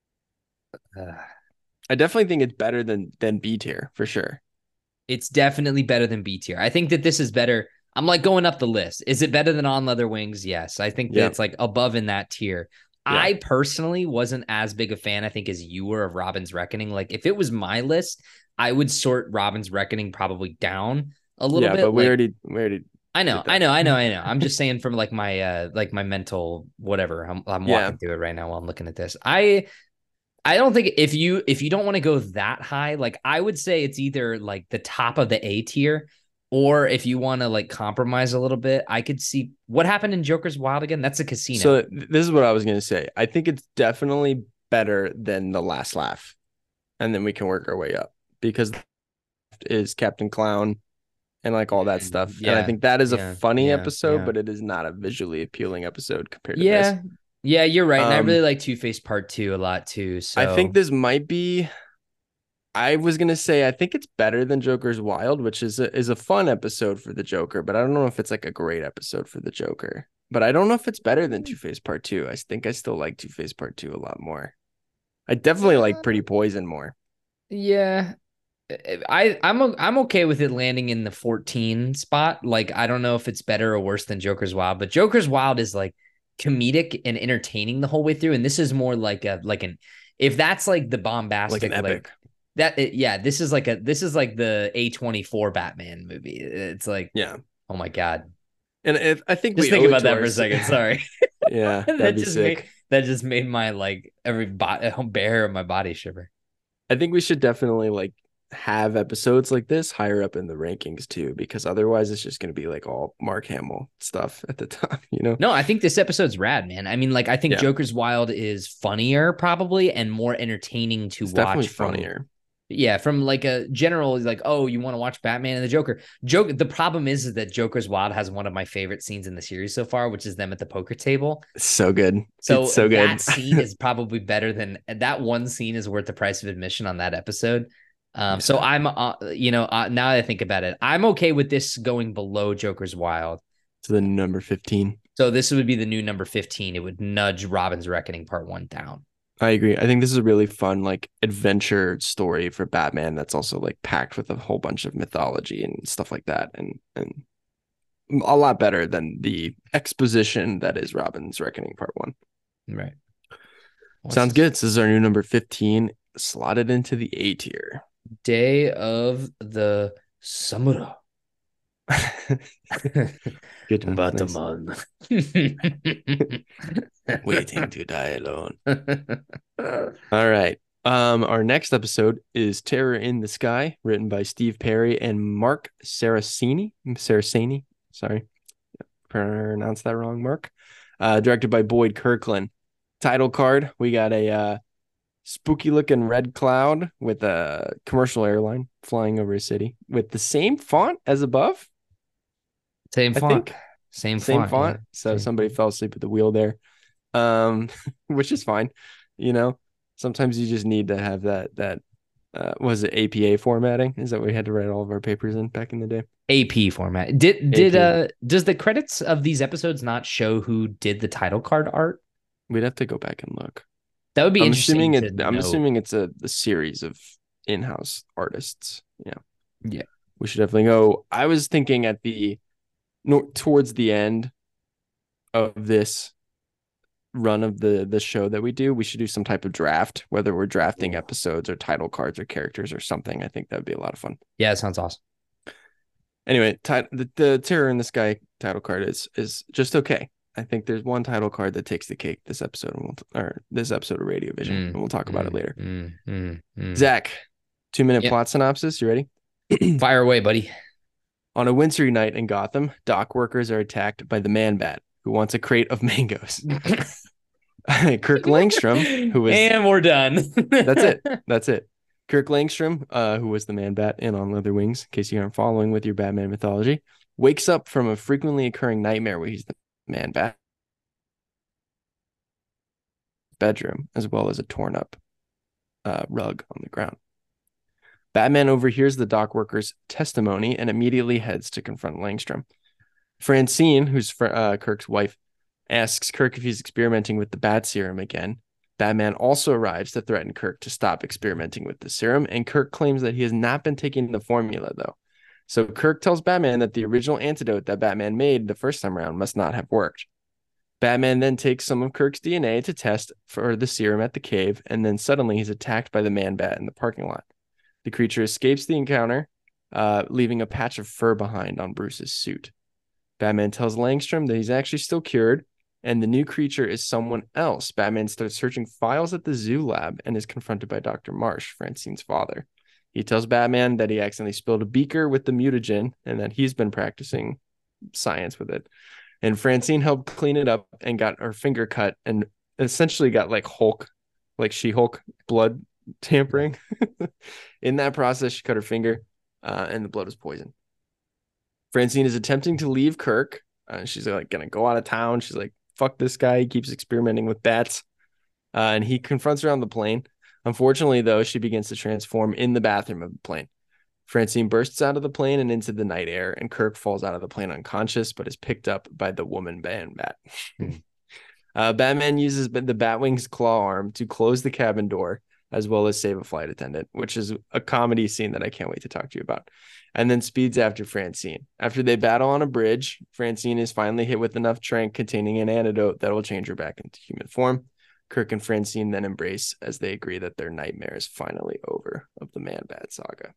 Uh, I definitely think it's better than than B tier for sure. It's definitely better than B tier. I think that this is better. I'm like going up the list. Is it better than On Leather Wings? Yes. I think that yep. it's like above in that tier. Yeah. I personally wasn't as big a fan, I think, as you were of Robin's Reckoning. Like, if it was my list, I would sort Robin's Reckoning probably down a little yeah, bit. Yeah, but we like, already, we already. I know, I know, I know, I know. I'm just saying from like my, uh, like my mental whatever. I'm, I'm yeah. walking through it right now while I'm looking at this. I, I don't think if you if you don't want to go that high, like I would say it's either like the top of the A tier. Or if you want to like compromise a little bit, I could see what happened in Joker's Wild again. That's a casino. So this is what I was going to say. I think it's definitely better than The Last Laugh. And then we can work our way up because is Captain Clown and like all that stuff. Yeah, and I think that is yeah, a funny yeah, episode, yeah. but it is not a visually appealing episode compared to yeah, this. Yeah, you're right. And I really Um, like Two-Face Part Two a lot too. I think So this might be. I was gonna say I think it's better than Joker's Wild, which is a, is a fun episode for the Joker, but I don't know if it's like a great episode for the Joker. But I don't know if it's better than Two Face Part Two. I think I still like Two Face Part Two a lot more. I definitely like uh, Pretty Poison more. yeah, I I'm o- I'm okay with it landing in the fourteen spot. Like I don't know if it's better or worse than Joker's Wild, but Joker's Wild is like comedic and entertaining the whole way through, and this is more like a like an if that's like the Like an bombastic like epic. that it, yeah, this is like a this is like the A twenty-four Batman movie. It's like, Yeah. oh my God. And if I think Just we think owe it about to that for our a second. Sorry. yeah, that'd that be just made sick. that just made my like every body hair of my body shiver. I think we should definitely like have episodes like this higher up in the rankings too, because otherwise it's just gonna be like all Mark Hamill stuff at the top, you know? No, I think this episode's rad, man. I mean, like, I think Yeah, Joker's Wild is funnier, probably, and more entertaining to it's definitely watch from, funnier. yeah, from like a general, like, oh, you want to watch Batman and the Joker. Joke. The problem is, is that Joker's Wild has one of my favorite scenes in the series so far, which is them at the poker table. It's so good. So It's so good. that scene is probably better than that one scene is worth the price of admission on that episode. Um, so Yeah. I'm, uh, you know, uh, now that I think about it, I'm okay with this going below Joker's Wild. To the number fifteen. So this would be the new number fifteen. It would nudge Robin's Reckoning Part One down. I agree. I think this is a really fun, like, adventure story for Batman that's also like packed with a whole bunch of mythology and stuff like that. And and a lot better than the exposition that is Robin's Reckoning Part One. Right. What's Sounds this? good. So this is our new number fifteen, slotted into the A tier. Day of the Samura. Good job. Nice. Batman. Waiting to die alone. All right. Um, our next episode is Terror in the Sky, written by Steve Perry and Mark Saraceni. Saraceni, sorry, pronounced that wrong, Mark. Uh, directed by Boyd Kirkland. Title card, we got a uh, spooky looking red cloud with a commercial airline flying over a city with the same font as above. Same I font. think. Same, Same font. font. Yeah. So Same somebody font. fell asleep at the wheel there, um, which is fine. You know, sometimes you just need to have that that uh, was it A P A formatting? Is that what we had to write all of our papers in back in the day? A P format. Did did A P. uh does the credits of these episodes not show who did the title card art? We'd have to go back and look. That would be I'm interesting assuming to it. I'm know. assuming it's a, a series of in-house artists. Yeah. Yeah. We should definitely go. I was thinking at the no, towards the end of this run of the the show that we do, we should do some type of draft, whether we're drafting episodes or title cards or characters or something. I think that would be a lot of fun. Yeah, it sounds awesome. Anyway, ti- the, the Terror in the Sky title card is is just okay. I think there's one title card that takes the cake this episode, and we'll, or this episode of Radio Vision, Mm, and we'll talk about mm, it later. mm, mm, mm. Zach, two minute Yep. plot synopsis. You ready? Fire away, buddy. On a wintry night in Gotham, dock workers are attacked by the Man Bat, who wants a crate of mangoes. Kirk Langstrom, who was and we're done. that's it. That's it. Kirk Langstrom, uh, who was the Man Bat in On Leather Wings, in case you aren't following with your Batman mythology, wakes up from a frequently occurring nightmare where he's the Man Bat bedroom, as well as a torn up uh, rug on the ground. Batman overhears the dock worker's testimony and immediately heads to confront Langstrom. Francine, who's fr- uh, Kirk's wife, asks Kirk if he's experimenting with the Bat Serum again. Batman also arrives to threaten Kirk to stop experimenting with the serum, and Kirk claims that he has not been taking the formula, though. So Kirk tells Batman that the original antidote that Batman made the first time around must not have worked. Batman then takes some of Kirk's D N A to test for the serum at the cave, and then suddenly he's attacked by the Man Bat in the parking lot. The creature escapes the encounter, uh, leaving a patch of fur behind on Bruce's suit. Batman tells Langstrom that he's actually still cured, and the new creature is someone else. Batman starts searching files at the zoo lab and is confronted by Doctor Marsh, Francine's father. He tells Batman that he accidentally spilled a beaker with the mutagen and that he's been practicing science with it. And Francine helped clean it up and got her finger cut and essentially got like Hulk, like She-Hulk blood tampering. In that process, she cut her finger uh, and the blood was poison. Francine is attempting to leave Kirk. Uh, she's like going to go out of town. She's like fuck this guy. He keeps experimenting with bats. Uh, and he confronts her on the plane. Unfortunately, though, she begins to transform in the bathroom of the plane. Francine bursts out of the plane and into the night air, and Kirk falls out of the plane unconscious, but is picked up by the woman Man Bat. uh, Batman uses the Batwing's claw arm to close the cabin door, as well as save a flight attendant, which is a comedy scene that I can't wait to talk to you about. And then speeds after Francine. After they battle on a bridge, Francine is finally hit with enough tranq containing an antidote that will change her back into human form. Kirk and Francine then embrace as they agree that their nightmare is finally over of the Man-Bat saga.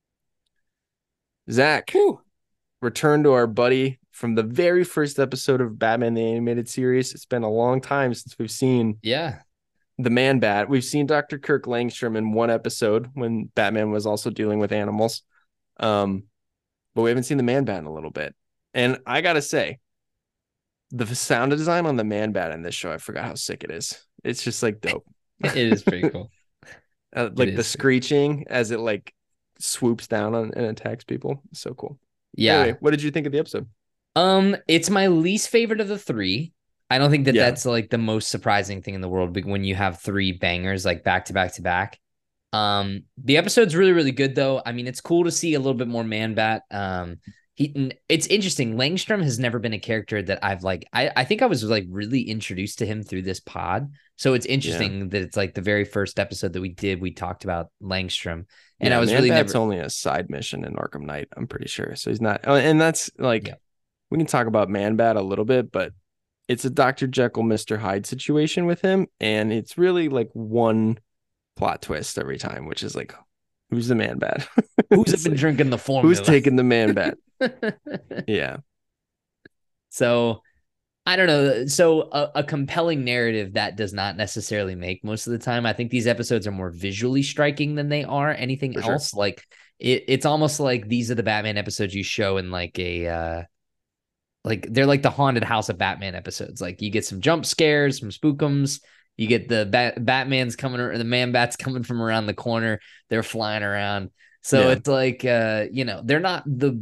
Zach, Whew. return to our buddy from the very first episode of Batman the Animated Series. It's been a long time since we've seen yeah the Man-Bat. We've seen Doctor Kirk Langstrom in one episode when Batman was also dealing with animals. Um, but we haven't seen the Man-Bat in a little bit. And I gotta say, the sound design on the Man-Bat in this show, I forgot how sick it is. It's just like dope. It is pretty cool. uh, like the screeching cool. as it like swoops down on and attacks people. It's so cool. Yeah. Anyway, what did you think of the episode? Um, it's my least favorite of the three. I don't think that yeah. that's like the most surprising thing in the world when you have three bangers like back to back to back. Um, the episode's really, really good though. I mean, it's cool to see a little bit more Man-Bat. Um, he, it's interesting. Langstrom has never been a character that I've like, I, I think I was like really introduced to him through this pod. So it's interesting yeah. that it's like the very first episode that we did, we talked about Langstrom. And yeah, I was Man-Bat's really never only a side mission in Arkham Knight, I'm pretty sure. So he's not, and that's like, yeah. we can talk about Man-Bat a little bit, but it's a Doctor Jekyll, Mister Hyde situation with him. And it's really like one plot twist every time, which is like, who's the Man-Bat? Who's been like, drinking the formula? Who's taking the Man-Bat? yeah. So I don't know. So a, a compelling narrative that does not necessarily make most of the time. I think these episodes are more visually striking than they are anything For else. Sure. Like it, it's almost like these are the Batman episodes you show in like a, uh, like they're like the haunted house of Batman episodes. Like you get some jump scares, some spookums. You get the bat, Batman's coming or the Man-Bat's coming from around the corner. They're flying around. So yeah. it's like, uh, you know, they're not the,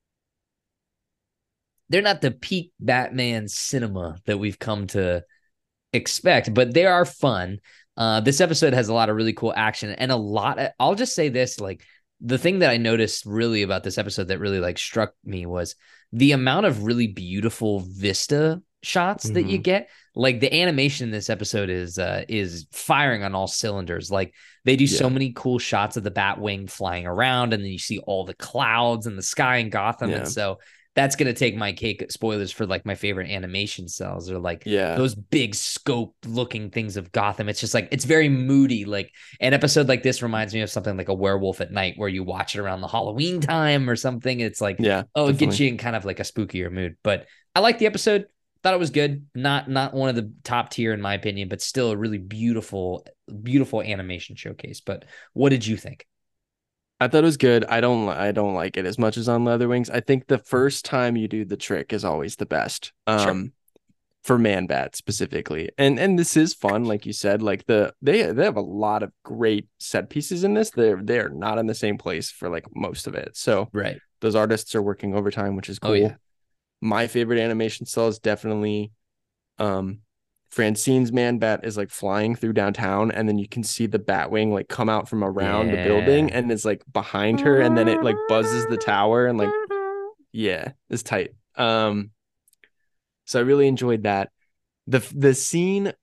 they're not the peak Batman cinema that we've come to expect, but they are fun. Uh, this episode has a lot of really cool action and a lot. Of, I'll just say this, like the thing that I noticed really about this episode that really like struck me was the amount of really beautiful vista shots mm-hmm. that you get. Like the animation in this episode is uh, is firing on all cylinders. Like they do yeah. so many cool shots of the Batwing flying around, and then you see all the clouds and the sky in Gotham. Yeah. And so that's gonna take my cake. Spoilers for like my favorite animation cells or like yeah. those big scope looking things of Gotham. It's just like it's very moody. Like an episode like this reminds me of something like a Werewolf at Night, where you watch it around the Halloween time or something. It's like yeah, oh, it definitely. gets you in kind of like a spookier mood. But I like the episode. Thought it was good. Not not one of the top tier in my opinion, but still a really beautiful, beautiful animation showcase. But what did you think? I thought it was good. I don't I don't like it as much as on Leatherwings. I think the first time you do the trick is always the best. Um sure. For Man-Bat specifically. And and this is fun, like you said. Like the they they have a lot of great set pieces in this. They're they're not in the same place for like most of it. So right. Those artists are working overtime, which is cool. Oh, yeah. My favorite animation cell is definitely um Francine's Man-Bat is like flying through downtown, and then you can see the Batwing like come out from around yeah. the building and it's like behind her, and then it like buzzes the tower and like yeah, it's tight. Um so I really enjoyed that. The the scene,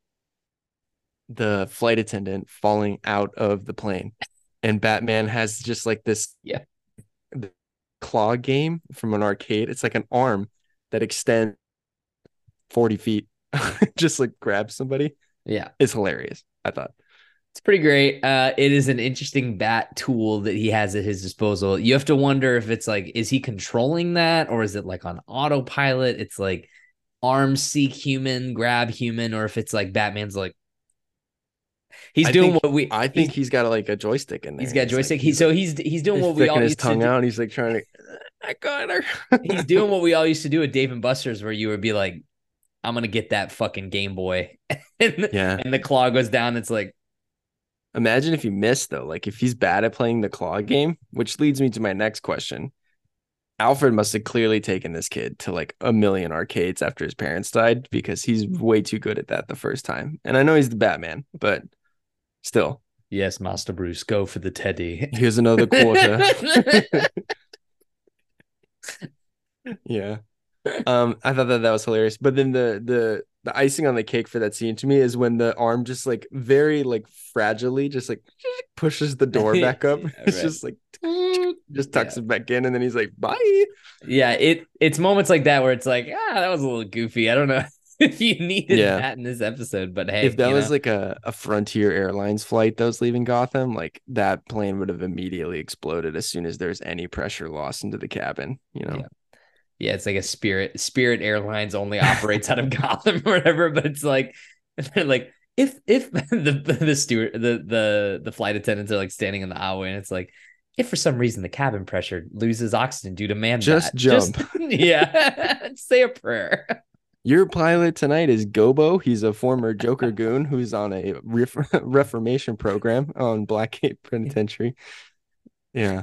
the flight attendant falling out of the plane, and Batman has just like this yeah claw game from an arcade. It's like an arm that extends forty feet. Just like grab somebody. Yeah, it's hilarious. I thought it's pretty great. Uh, it is an interesting bat tool that he has at his disposal. You have to wonder if it's like, is he controlling that, or is it like on autopilot? It's like arm seek human, grab human, or if it's like Batman's like he's I doing think, what we. I think he's, he's got like a joystick in there. He's got a joystick. Like, he so he's he's doing he's what we all his used tongue to do. out. He's like trying to. I got her. He's doing what we all used to do at Dave and Buster's, where you would be like, I'm going to get that fucking Game Boy. and, yeah. and the claw goes down. It's like, imagine if you miss though, like if he's bad at playing the claw game, which leads me to my next question. Alfred must have clearly taken this kid to like a million arcades after his parents died because he's way too good at that the first time. And I know he's the Batman, but still. Yes, Master Bruce, go for the teddy. Here's another quarter. Yeah. Um, I thought that that was hilarious. But then the the the icing on the cake for that scene to me is when the arm just like very like fragilely just like pushes the door back up. Yeah, It's right. just like just tucks Yeah. it back in, and then he's like, bye. Yeah, it it's moments like that where it's like, ah, that was a little goofy. I don't know if you needed Yeah. that in this episode, but hey, If that you was know? like a, a Frontier Airlines flight that was leaving Gotham, like that plane would have immediately exploded as soon as there's any pressure lost into the cabin, you know? Yeah. Yeah, it's like a Spirit Spirit Airlines only operates out of Gotham or whatever, but it's like they're like if if the the steward the the the flight attendants are like standing in the aisleway and it's like if for some reason the cabin pressure loses oxygen due to man Just bat, jump. just yeah, say a prayer. Your pilot tonight is Gobo. He's a former Joker goon who's on a ref- reformation program on Blackgate Penitentiary. Yeah.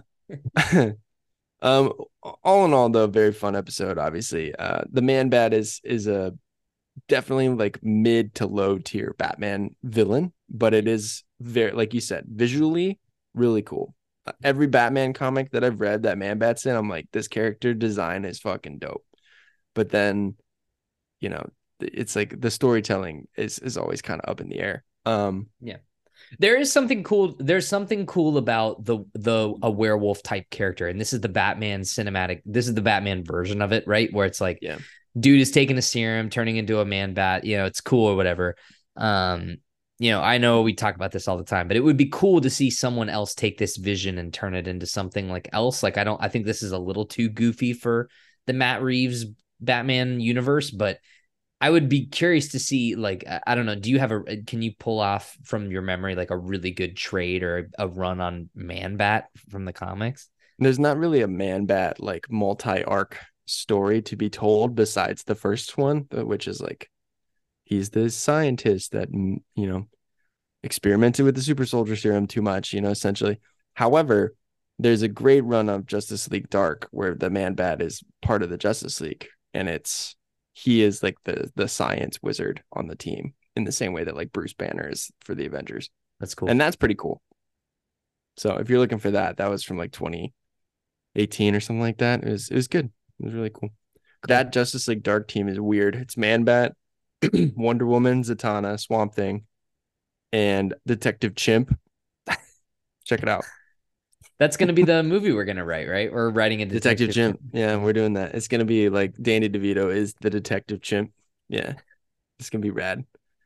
Um, all in all, though, very fun episode. Obviously, uh, the Man Bat is is a definitely like mid to low tier Batman villain, but it is very, like you said, visually really cool. Uh, every Batman comic that I've read that Man Bat's in, I'm like, this character design is fucking dope. But then, you know, it's like the storytelling is is always kind of up in the air. Um, Yeah. There is something cool. There's something cool about the the a werewolf type character, and this is the Batman cinematic. This is the Batman version of it, right? Where it's like, yeah, dude is taking a serum, turning into a man bat. You know, it's cool or whatever. Um, you know, I know we talk about this all the time, but it would be cool to see someone else take this vision and turn it into something like else. Like I don't. I think this is a little too goofy for the Matt Reeves Batman universe, but I would be curious to see, like, I don't know, do you have a, can you pull off from your memory, like a really good trade or a run on Man Bat from the comics? there's not really a Man Bat like multi arc story to be told besides the first one, which is like he's the scientist that you know experimented with the super soldier serum too much, you know, essentially. However, there's a great run of Justice League Dark where the Man Bat is part of the Justice League, and it's he is like the the science wizard on the team in the same way that like Bruce Banner is for the Avengers. That's cool. And that's pretty cool. So if you're looking for that, that was from like twenty eighteen or something like that. It was it was good. It was really cool. cool. That Justice League Dark team is weird. It's Man Bat, Wonder Woman, Zatanna, Swamp Thing, and Detective Chimp. Check it out. That's going to be the movie we're going to write, right? We're writing a Detective, Detective, Chimp. Chimp. Yeah, we're doing that. It's gonna be like Danny DeVito is the Detective Chimp. Yeah, it's gonna be rad.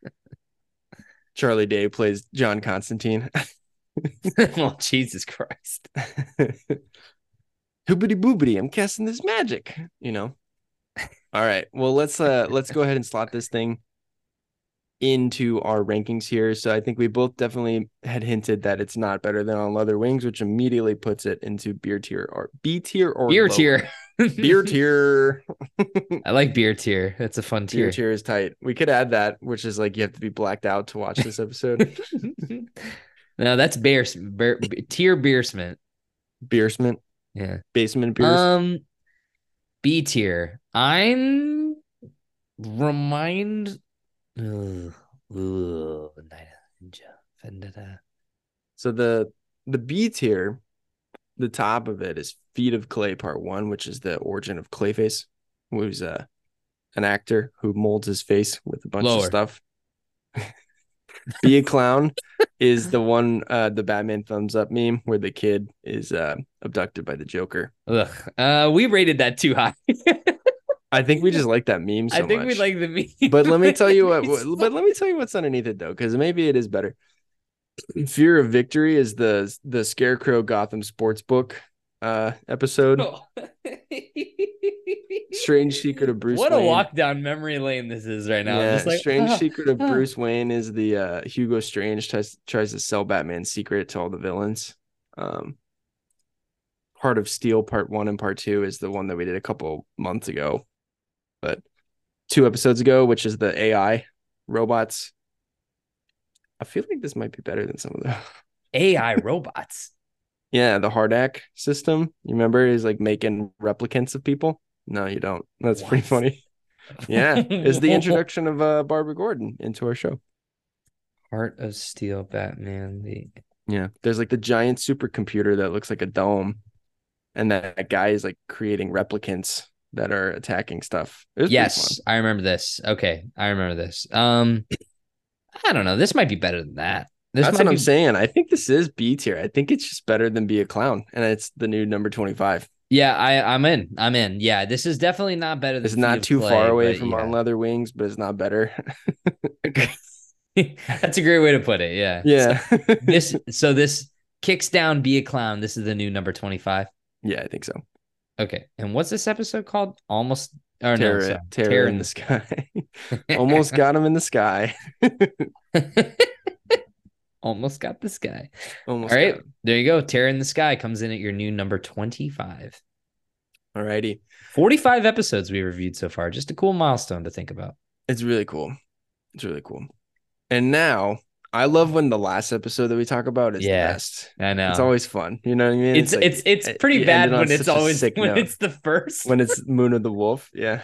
Charlie Day plays John Constantine. Well, Jesus Christ. Hoobity boobity, I'm casting this magic, you know. All right. Well, let's uh let's go ahead and slot this thing into our rankings here. So I think we both definitely had hinted that it's not better than On Leather Wings, which immediately puts it into beer tier or B tier or Beer lower. tier. Beer tier. I like beer tier. That's a fun tier. Beer tier is tight. We could add that, which is like you have to be blacked out to watch this episode. No, that's beer, beer tier beersmint. Beersmint. Yeah. Basement beers. Um B tier. I'm remind ugh, ugh, Ninja Vendetta. So the the B tier, the top of it is Feet of Clay Part One, which is the origin of Clayface, who's uh, an actor who molds his face with a bunch Lower. of stuff. Be a Clown is the one, uh, the Batman thumbs up meme where the kid is uh, abducted by the Joker. Ugh. Uh, we rated that too high. I think we just like that meme so I think much. we like the meme. But let me tell you what. But let me tell you what's underneath it though, because maybe it is better. Fear of Victory is the the Scarecrow Gotham Sportsbook uh, episode. Oh. Strange Secret of Bruce what Wayne. a walk down memory lane this is right now. Yeah, I'm just like, Strange ah, Secret of ah. Bruce Wayne is the uh, Hugo Strange tries tries to sell Batman's secret to all the villains. Um, Heart of Steel Part One and Part Two is the one that we did a couple months ago, but two episodes ago, which is the A I robots. I feel like this might be better than some of the A I robots. Yeah, the Hardak system. You remember is like making replicants of people? No, you don't. That's pretty What? funny. Yeah, is the introduction of uh, Barbara Gordon into our show. Heart of Steel, Batman. The Yeah, there's like the giant supercomputer that looks like a dome, and that, that guy is like creating replicants that are attacking stuff. It was pretty fun. Yes, I remember this. Okay, I remember this. Um, I don't know. This might be better than that. This That's might what I'm be. saying. I think this is B tier. I think it's just better than Be a Clown, and it's the new number twenty-five. Yeah, I I'm in. I'm in. Yeah, this is definitely not better It's than Fee not of too far Clay, away but from On yeah. Leather Wings, but it's not better. That's a great way to put it. Yeah. So Yeah. this so this kicks down Be a Clown. This is the new number twenty-five. Yeah, I think so. Okay. And what's this episode called? Almost or no, Terror, sorry. terror Terror in the in sky. Almost got him in the sky. Almost got this guy. All Almost got right. him. There you go. Terror in the Sky comes in at your new number twenty-five. All righty. forty-five episodes we reviewed so far. Just a cool milestone to think about. It's really cool. It's really cool. And now I love when the last episode that we talk about is Yeah, the best. I know. It's always fun. You know what I mean? It's like, it's it's it- pretty you bad ended on when it's such a always sick when note. it's the first. When it's Moon of the Wolf. Yeah.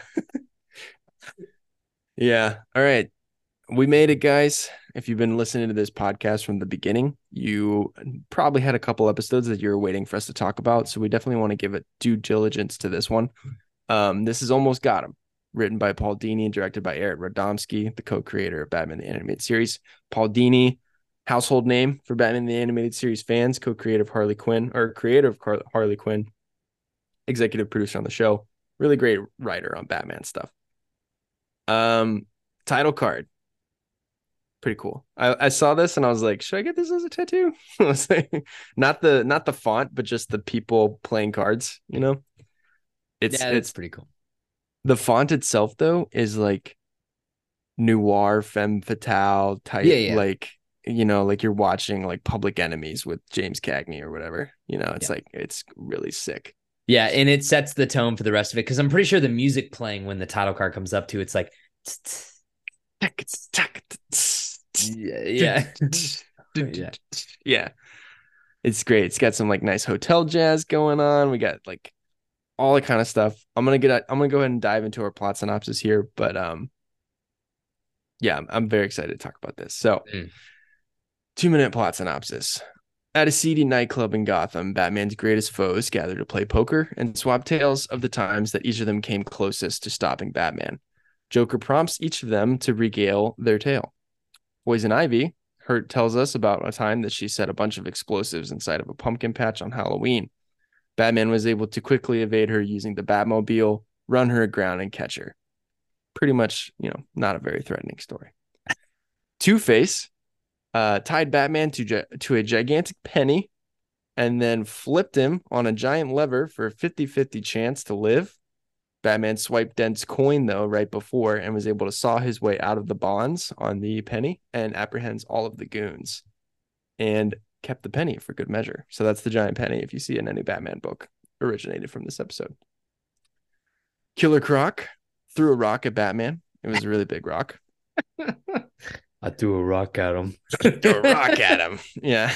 Yeah. All right. We made it, guys. If you've been listening to this podcast from the beginning, you probably had a couple episodes that you were waiting for us to talk about. So we definitely want to give it due diligence to this one. Um, this is Almost Got Him, written by Paul Dini, directed by Eric Radomski, the co-creator of Batman the Animated Series. Paul Dini, household name for Batman the Animated Series fans, co-creator of Harley Quinn, or creator of Car- Harley Quinn, executive producer on the show. Really great writer on Batman stuff. Um, title card. Pretty cool. I, I saw this and I was like, should I get this as a tattoo? I was like, not the not the font, but just the people playing cards, you know? It's Yeah, that's it's pretty cool. the font itself though is like noir femme fatale type, Yeah, yeah. like, you know, like you're watching like Public Enemies with James Cagney or whatever. You know, it's Yeah. like it's really sick. Yeah, and it sets the tone for the rest of it because I'm pretty sure the music playing when the title card comes up to it's like yeah, yeah. Yeah. Yeah. It's great. It's got some like nice hotel jazz going on. We got like all that kind of stuff. I'm gonna get. I'm gonna go ahead and dive into our plot synopsis here, but um, yeah, I'm, I'm very excited to talk about this. So, Mm. two minute plot synopsis. At a seedy nightclub in Gotham, Batman's greatest foes gather to play poker and swap tales of the times that each of them came closest to stopping Batman. Joker prompts each of them to regale their tale. Poison Ivy Hurt tells us about a time that she set a bunch of explosives inside of a pumpkin patch on Halloween. Batman was able to quickly evade her using the Batmobile, run her aground, and catch her. Pretty much, you know, not a very threatening story. Two-Face uh, tied Batman to, gi- to a gigantic penny and then flipped him on a giant lever for a fifty-fifty chance to live. Batman swiped Dent's coin, though, right before and was able to saw his way out of the bonds on the penny and apprehends all of the goons and kept the penny for good measure. So that's the giant penny if you see it in any Batman book, originated from this episode. Killer Croc threw a rock at Batman. It was a really big rock. I threw a rock at him. Threw a rock at him. Yeah.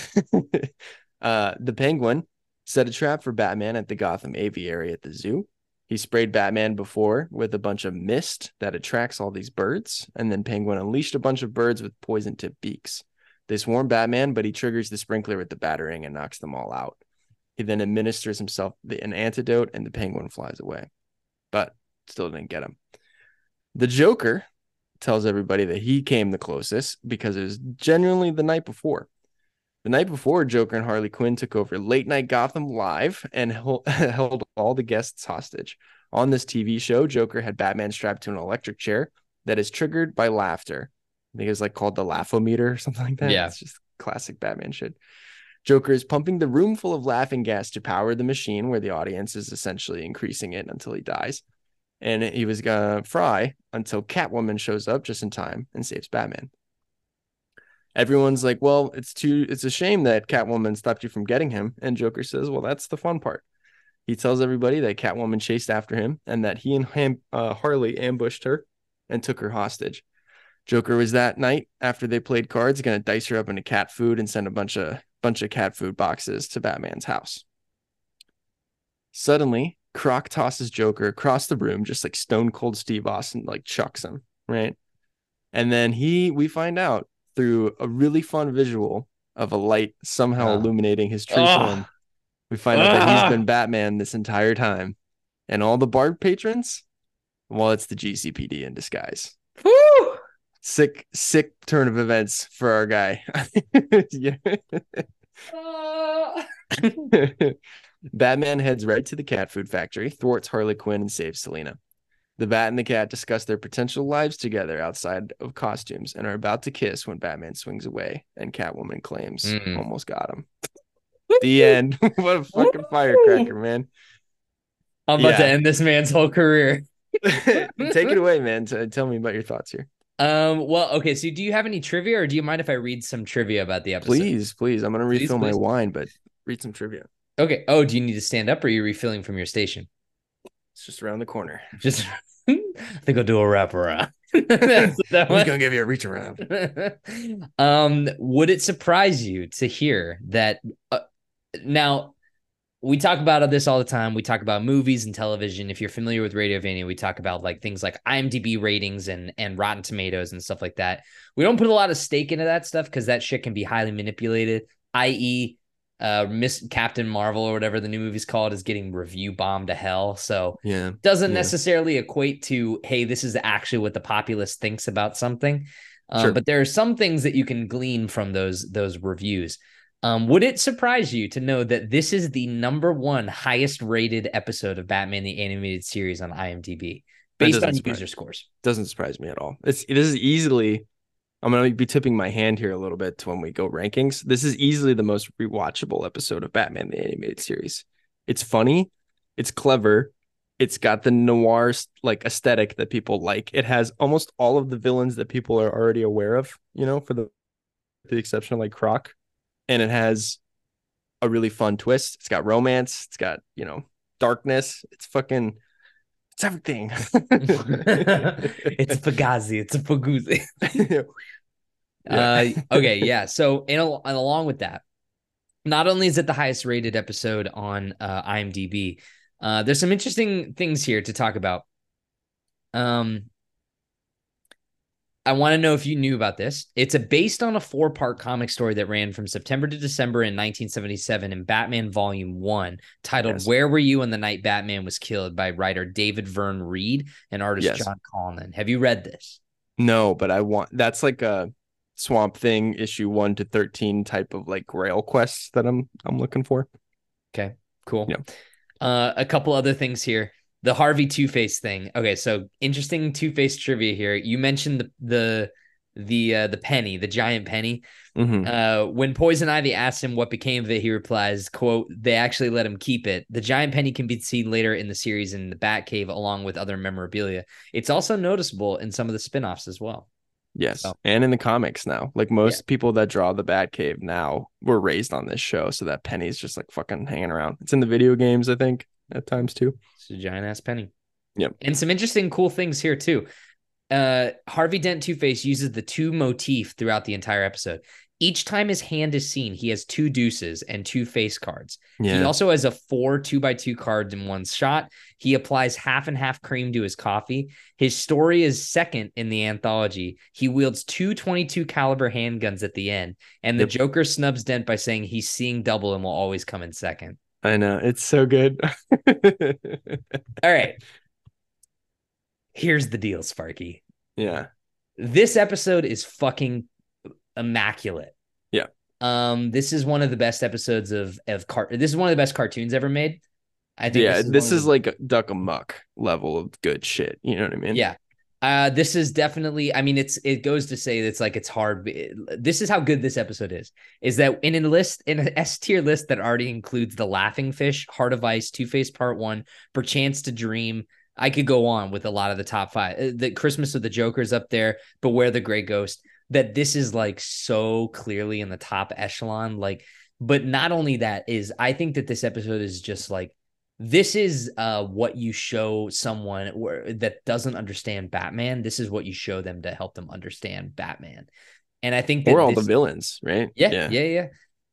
uh, the Penguin set a trap for Batman at the Gotham Aviary at the zoo. He sprayed Batman before with a bunch of mist that attracts all these birds, and then Penguin unleashed a bunch of birds with poison-tipped beaks. They swarm Batman, but he triggers the sprinkler with the batarang and knocks them all out. He then administers himself an antidote, and the Penguin flies away, but still didn't get him. The Joker tells everybody that he came the closest because it was genuinely the night before. The night before, Joker and Harley Quinn took over Late Night Gotham Live and held all the guests hostage. On this T V show, Joker had Batman strapped to an electric chair that is triggered by laughter. I think it's like called the laugh-o-meter or something like that. Yeah. It's just classic Batman shit. Joker is pumping the room full of laughing gas to power the machine where the audience is essentially increasing it until he dies. And he was going to fry until Catwoman shows up just in time and saves Batman. Everyone's like, well, it's too, it's a shame that Catwoman stopped you from getting him. And Joker says, well, that's the fun part. He tells everybody that Catwoman chased after him and that he and Ham, uh, Harley ambushed her and took her hostage. Joker was that night after they played cards going to dice her up into cat food and send a bunch of bunch of cat food boxes to Batman's house. Suddenly, Croc tosses Joker across the room, just like Stone Cold Steve Austin, like chucks him, right? And then he, we find out through a really fun visual of a light somehow Uh, illuminating his true oh, form. We find out that he's been Batman this entire time. And all the Bard patrons, well, it's the G C P D in disguise. Woo! Sick, sick turn of events for our guy. Yeah. Uh... Batman heads right to the cat food factory, thwarts Harley Quinn, and saves Selina. The Bat and the Cat discuss their potential lives together outside of costumes and are about to kiss when Batman swings away and Catwoman claims, mm. almost got him. The end. What a fucking firecracker, man. I'm about yeah. to end this man's whole career. Take it away, man. Tell me about your thoughts here. Um. Well, okay. So, do you have any trivia, or do you mind if I read some trivia about the episode? Please, please. I'm gonna please, refill please. my wine, but read some trivia. Okay. Oh, do you need to stand up, or are you refilling from your station? It's just around the corner. Just, I think I'll do a wraparound. That's that Who's gonna give you a reach around? um. Would it surprise you to hear that? Uh, now. We talk about this all the time. We talk about movies and television. If you're familiar with Radiovania, we talk about like things like IMDb ratings and, and Rotten Tomatoes and stuff like that. We don't put a lot of stake into that stuff because that shit can be highly manipulated, that is, uh, Miss Captain Marvel or whatever the new movie's called is getting review bombed to hell. So yeah, doesn't yeah. necessarily equate to, hey, this is actually what the populace thinks about something. Um, sure. But there are some things that you can glean from those those reviews. Um, would it surprise you to know that this is the number one highest rated episode of Batman the Animated Series on IMDb based on surprise. user scores? Doesn't surprise me at all. It's this is easily. I'm gonna be tipping my hand here a little bit to when we go rankings. This is easily the most rewatchable episode of Batman the Animated Series. It's funny, it's clever, it's got the noir like aesthetic that people like. It has almost all of the villains that people are already aware of. You know, for the the exception of like Croc. And it has a really fun twist. It's got romance. It's got, you know, darkness. It's fucking, it's everything. It's a Fugazi. It's a Fuguzi. yeah. uh, okay, yeah. So, and, and along with that, not only is it the highest rated episode on uh, IMDb, uh, there's some interesting things here to talk about. Um. I want to know if you knew about this. It's a based on a four-part comic story that ran from September to December in nineteen seventy-seven in Batman Volume One, titled yes. Where Were You on the Night Batman Was Killed by writer David Verne Reed and artist yes. John Conlon. Have you read this? No, but I want that's like a Swamp Thing issue one to thirteen type of like Grail quests that I'm I'm looking for. Okay, cool. Yeah. Uh, a couple other things here. The Harvey Two-Face thing. Okay, so interesting Two-Face trivia here. You mentioned the the the uh, the penny, the giant penny. Mm-hmm. Uh, when Poison Ivy asks him what became of it, he replies, "quote They actually let him keep it. The giant penny can be seen later in the series in the Batcave, along with other memorabilia. It's also noticeable in some of the spinoffs as well." Yes, so, and in the comics now, like most yeah. people that draw the Batcave now were raised on this show, so that penny's just like fucking hanging around. It's in the video games, I think. At times too. It's a giant ass penny. Yep. And some interesting cool things here too. Uh, Harvey Dent Two-Face uses the two motif throughout the entire episode. Each time his hand is seen, he has two deuces and two face cards. Yeah. He also has a four two by two cards in one shot. He applies half and half cream to his coffee. His story is second in the anthology. He wields two twenty-two caliber handguns at the end. And the yep. Joker snubs Dent by saying he's seeing double and will always come in second. I know. It's so good. All right. Here's the deal, Sparky. Yeah. This episode is fucking immaculate. Yeah. Um, this is one of the best episodes of of car. This is one of the best cartoons ever made. I think. Yeah, this is, this is the... like a Duck Amuck level of good shit. You know what I mean? Yeah. Uh, this is definitely, I mean, it's, it goes to say that it's like, it's hard. This is how good this episode is, is that in a list, in an S tier list that already includes The Laughing Fish, Heart of Ice, Two-Face Part One, Perchance to Dream. I could go on with a lot of the top five. The Christmas of the Joker's up there, Beware the Gray Ghost, that this is like so clearly in the top echelon. Like, but not only that is, I think that this episode is just like, this is uh, what you show someone where, that doesn't understand Batman. This is what you show them to help them understand Batman. And I think that or all this, the villains, right? Yeah, yeah, yeah. yeah.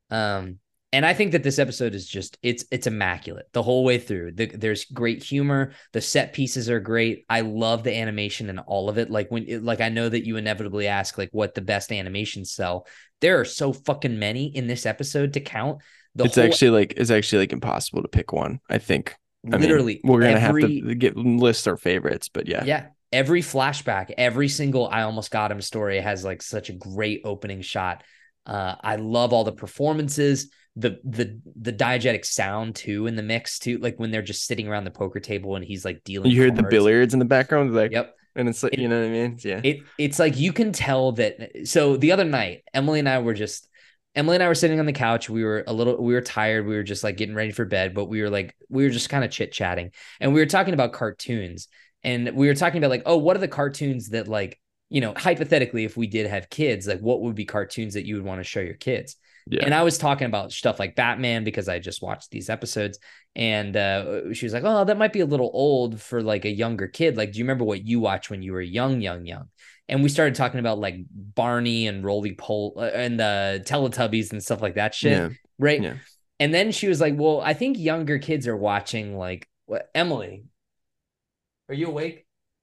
Um, and I think that this episode is just it's it's immaculate the whole way through. The, there's great humor. The set pieces are great. I love the animation and all of it. Like when it, like I know that you inevitably ask like what the best animations sell. There are so fucking many in this episode to count. The It's whole actually like it's actually like impossible to pick one, I think. I mean, literally we're gonna have every to get list our favorites, but yeah. yeah, every flashback, every single I almost got him story has like such a great opening shot. Uh, I love all the performances, the the the diegetic sound too in the mix too, like when they're just sitting around the poker table and he's like dealing You hear the cards. billiards in the background, like, Yep. and it's like, It, you know what I mean? Yeah. it it's like you can tell that. So the other night, Emily and I were just Emily and I were sitting on the couch. We were a little, we were tired. We were just like getting ready for bed, but we were like, we were just kind of chit chatting and we were talking about cartoons and we were talking about like, oh, what are the cartoons that like, you know, hypothetically, if we did have kids, like what would be cartoons that you would want to show your kids? Yeah. And I was talking about stuff like Batman because I just watched these episodes. And uh, she was like, oh, that might be a little old for like a younger kid. Like, do you remember what you watched when you were young, young, young? And we started talking about like Barney and Roly Pole uh, and the Teletubbies and stuff like that shit. Yeah. Right. Yeah. And then she was like, well, I think younger kids are watching like what Emily. Are you awake?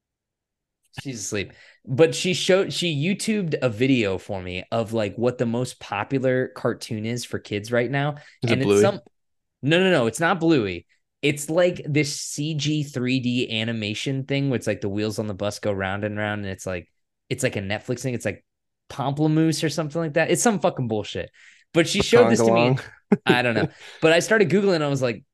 She's asleep. But she showed she YouTubed a video for me of like what the most popular cartoon is for kids right now. Is and it it's Bluey? some no, no, no, it's not Bluey. It's like this C G three D animation thing where it's like the wheels on the bus go round and round, and it's like it's like a Netflix thing. It's like Pomplamoose or something like that. It's some fucking bullshit. But she showed this to me. And, I don't know. But I started Googling and I was like,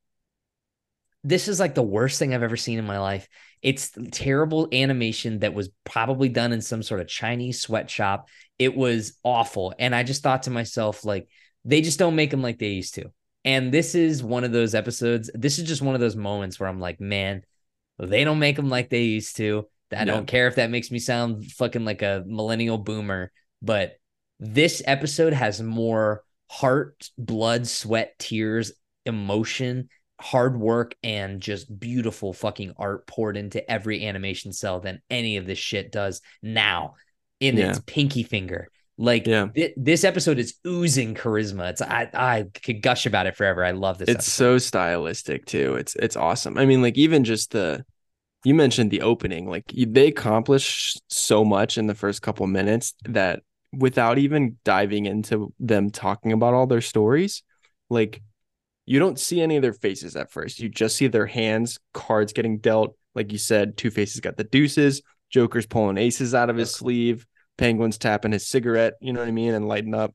this is like the worst thing I've ever seen in my life. It's terrible animation that was probably done in some sort of Chinese sweatshop. It was awful. And I just thought to myself, like, they just don't make them like they used to. And this is one of those episodes. This is just one of those moments where I'm like, man, they don't make them like they used to. I Yeah. don't care if that makes me sound fucking like a millennial boomer, but this episode has more heart, blood, sweat, tears, emotion, hard work, and just beautiful fucking art poured into every animation cell than any of this shit does now in Yeah. its pinky finger. Like Yeah. th- this episode is oozing charisma. It's I I could gush about it forever. I love this. It's episode. so stylistic too. It's it's awesome. I mean, like even just the you mentioned the opening, like you, they accomplish so much in the first couple minutes that without even diving into them talking about all their stories, like you don't see any of their faces at first. You just see their hands, cards getting dealt. Like you said, Two-Face's got the deuces, Joker's pulling aces out of his sleeve, Penguin's tapping his cigarette, you know what I mean, and lighting up.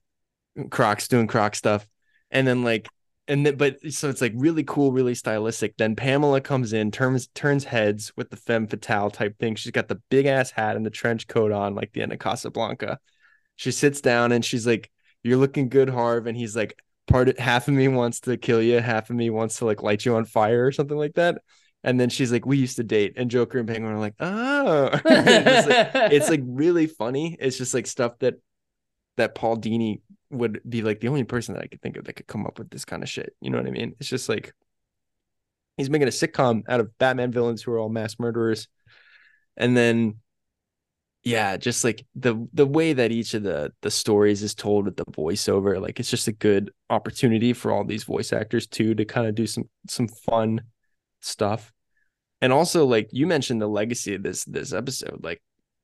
Croc's doing Croc stuff. And then like and then, but so it's like really cool, really stylistic. Then Pamela comes in, turns turns heads with the femme fatale type thing. She's got the big ass hat and the trench coat on, like the end of Casablanca. She sits down and she's like, "You're looking good, Harv." And he's like, "Part of, half of me wants to kill you, half of me wants to like light you on fire or something like that." And then she's like, "We used to date." And Joker and Penguin are like, "Oh," it's, like, it's like really funny. It's just like stuff that that Paul Dini would be like the only person that I could think of that could come up with this kind of shit. You know what I mean? It's just like he's making a sitcom out of Batman villains who are all mass murderers. And then yeah, just like the the way that each of the the stories is told with the voiceover, like it's just a good opportunity for all these voice actors too to kind of do some some fun stuff. And also like you mentioned the legacy of this this episode, like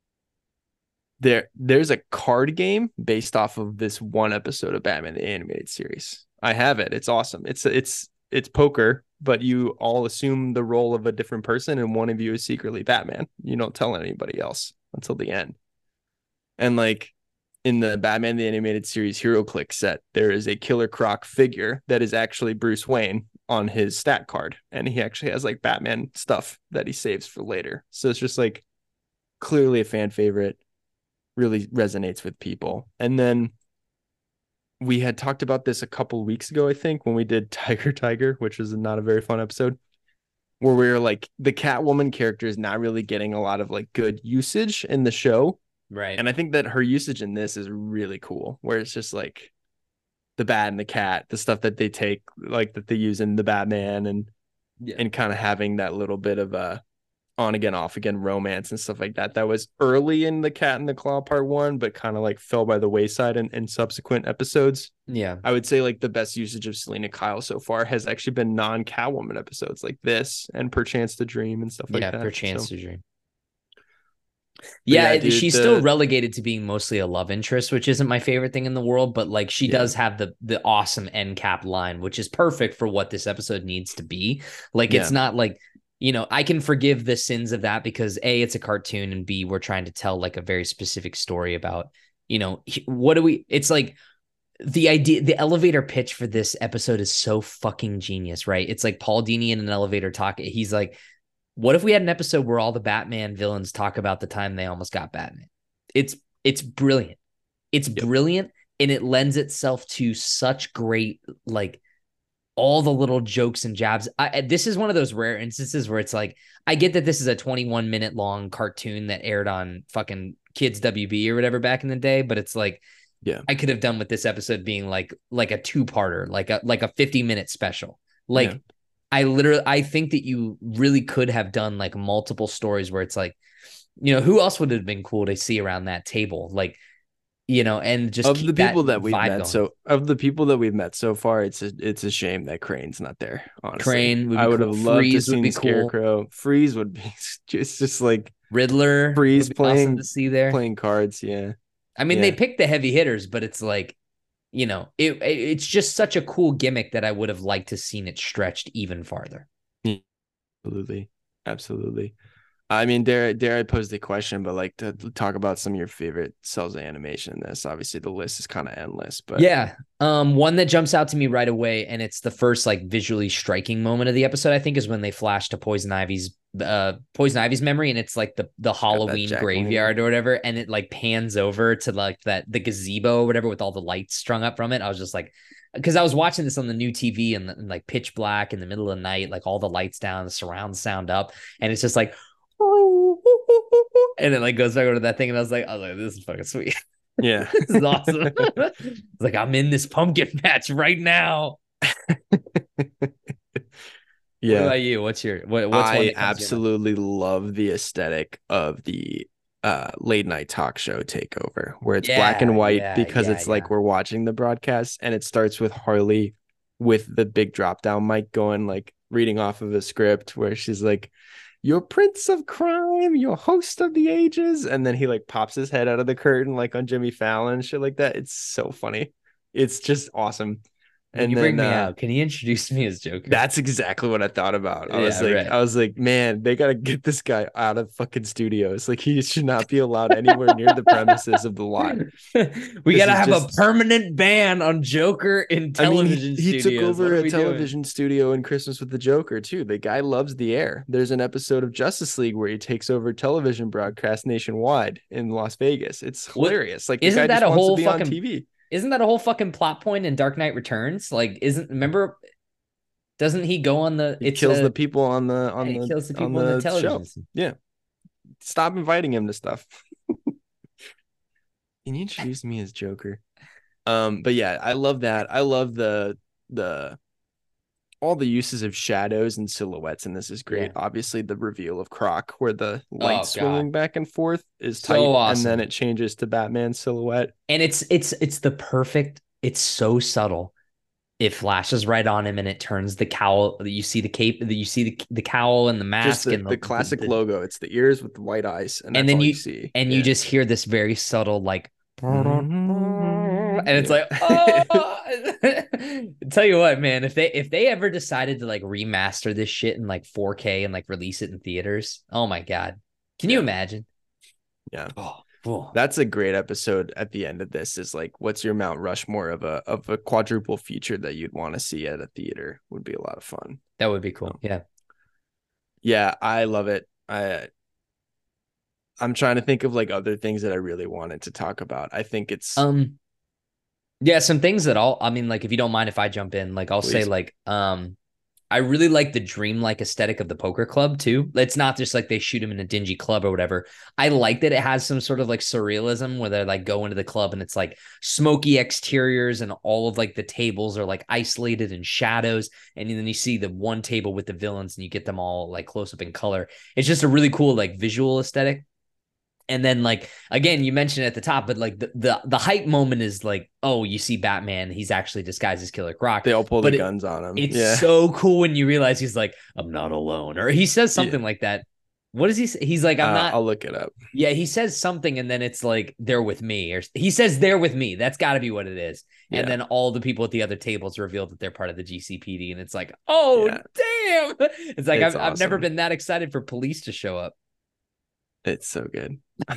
There, there's a card game based off of this one episode of Batman the Animated Series. I have it. It's awesome. It's it's it's poker, but you all assume the role of a different person, and one of you is secretly Batman. You don't tell anybody else until the end. And like in the Batman the Animated Series HeroClix set, there is a Killer Croc figure that is actually Bruce Wayne on his stat card, and he actually has like Batman stuff that he saves for later. So it's just like clearly a fan favorite. Really resonates with people. And then we had talked about this a couple weeks ago, I think, when we did Tiger Tiger, which was not a very fun episode, where we were like, the Catwoman character is not really getting a lot of like good usage in the show. Right. And I think that her usage in this is really cool, where it's just like the bat and the cat, the stuff that they take, like that they use in the Batman and, yeah. and kind of having that little bit of a on again, off again romance and stuff like that. That was early in the Cat in the Claw part one, but kind of like fell by the wayside in, in subsequent episodes. Yeah. I would say like the best usage of Selena Kyle so far has actually been non-Catwoman episodes like this and Perchance to Dream and stuff like yeah, that. Perchance so. to Dream. Yeah, yeah it, dude, she's the, still relegated to being mostly a love interest, which isn't my favorite thing in the world, but like she yeah. does have the the awesome end cap line, which is perfect for what this episode needs to be. Like yeah. it's not like, you know, I can forgive the sins of that because A, it's a cartoon, and B, we're trying to tell like a very specific story about, you know, what do we, it's like the idea, the elevator pitch for this episode is so fucking genius, right? It's like Paul Dini in an elevator talk. He's like, what if we had an episode where all the Batman villains talk about the time they almost got Batman? It's it's brilliant. It's yep. brilliant, and it lends itself to such great, like, all the little jokes and jabs. I, this is one of those rare instances where it's like, I get that this is a twenty-one minute long cartoon that aired on fucking Kids W B or whatever back in the day, but it's like, yeah, I could have done with this episode being like like a two-parter, like a like a fifty minute special. Like, yeah. I literally, I think that you really could have done like multiple stories where it's like, you know, who else would have been cool to see around that table? Like, you know, and just of the people that, that we've met. Going. So of the people that we've met so far, it's a, it's a shame that Crane's not there. Honestly, Crane would be I would cool. have loved Freeze to see Scarecrow. Cool. Freeze would be just, just like Riddler. Freeze playing awesome to see there playing cards. Yeah. I mean, yeah. they picked the heavy hitters, but it's like, you know, it, it it's just such a cool gimmick that I would have liked to seen it stretched even farther. Absolutely. Absolutely. I mean, dare, dare I pose the question, but like to talk about some of your favorite cells of animation in this. Obviously, the list is kind of endless, but yeah. Um, one that jumps out to me right away, and it's the first like visually striking moment of the episode, I think, is when they flash to Poison Ivy's uh Poison Ivy's memory, and it's like the the Halloween graveyard or whatever, and it like pans over to like that the gazebo or whatever with all the lights strung up from it. I was just like, because I was watching this on the new T V and, and like pitch black in the middle of the night, like all the lights down, the surround sound up, and it's just like, and it like goes back over to that thing, and I was like, I was like, this is fucking sweet. Yeah, this is awesome. It's like, I'm in this pumpkin patch right now. Yeah. What about you? What's your what? What's I absolutely love the aesthetic of the uh late night talk show takeover, where it's yeah, black and white yeah, because yeah, it's like we're watching the broadcast, and it starts with Harley with the big drop down mic going, like reading off of a script where she's like, "You're Prince of Crime, you're host of the ages," and then he like pops his head out of the curtain like on Jimmy Fallon, shit like that. It's so funny. It's just awesome. And you then, bring me uh, out. Can you introduce me as Joker? That's exactly what I thought about. I yeah, was like, right. I was like, man, they gotta get this guy out of fucking studios. Like, he should not be allowed anywhere near the premises of the lot. We gotta have just... a permanent ban on Joker in television I mean, he, he studios. took over a television doing? studio in Christmas with the Joker too. The guy loves the air. There's an episode of Justice League where he takes over television broadcast nationwide in Las Vegas. It's hilarious. Like, isn't the guy that just a whole wants to be fucking on T V. Isn't that a whole fucking plot point in Dark Knight Returns? Like, isn't remember? Doesn't he go on the? He it's kills a, the people on the on yeah, the, he kills the people on the, on the television. Show. Yeah, stop inviting him to stuff. Can you introduce me as Joker? Um, but yeah, I love that. I love the the all the uses of shadows and silhouettes in this is great. Yeah. Obviously, the reveal of Croc, where the light oh, swinging God. back and forth, is so tight, awesome. And then it changes to Batman's silhouette. And it's it's it's the perfect. It's so subtle. It flashes right on him, and it turns the cowl. You see the cape. You see the, the cowl and the mask, just the, and the, the classic the, the, logo. It's the ears with the white eyes, and, and then you, you see, and yeah. you just hear this very subtle like. And it's yeah. like, oh, tell you what, man, if they if they ever decided to like remaster this shit in like four K and like release it in theaters, oh my God, can yeah. you imagine? Yeah, oh, oh, that's a great episode. At the end of this is like, what's your Mount Rushmore of a of a quadruple feature that you'd want to see at a theater? Would be a lot of fun. That would be cool. Um, yeah, yeah, I love it. I. I'm trying to think of like other things that I really wanted to talk about. I think it's um yeah, some things that I'll I mean, like, if you don't mind if I jump in, like I'll Please. say like um I really like the dreamlike aesthetic of the poker club too. It's not just like they shoot him in a dingy club or whatever. I like that it has some sort of like surrealism where they like go into the club and it's like smoky exteriors and all of like the tables are like isolated in shadows. And then you see the one table with the villains and you get them all like close up in color. It's just a really cool like visual aesthetic. And then like again, you mentioned it at the top, but like the, the the hype moment is like, oh, you see Batman, he's actually disguised as Killer Croc. They all pull but the it, guns on him. it's Yeah. so cool when you realize he's like, I'm not alone, or he says something Yeah. like that. What does he say? He's like, I'm Uh, not. I'll look it up. Yeah, he says something, and then it's like they're with me, or he says they're with me. That's got to be what it is. Yeah. And then all the people at the other tables reveal that they're part of the G C P D, and it's like, oh Yeah. damn! It's like It's I've I've never awesome. been that excited for police to show up. It's so good.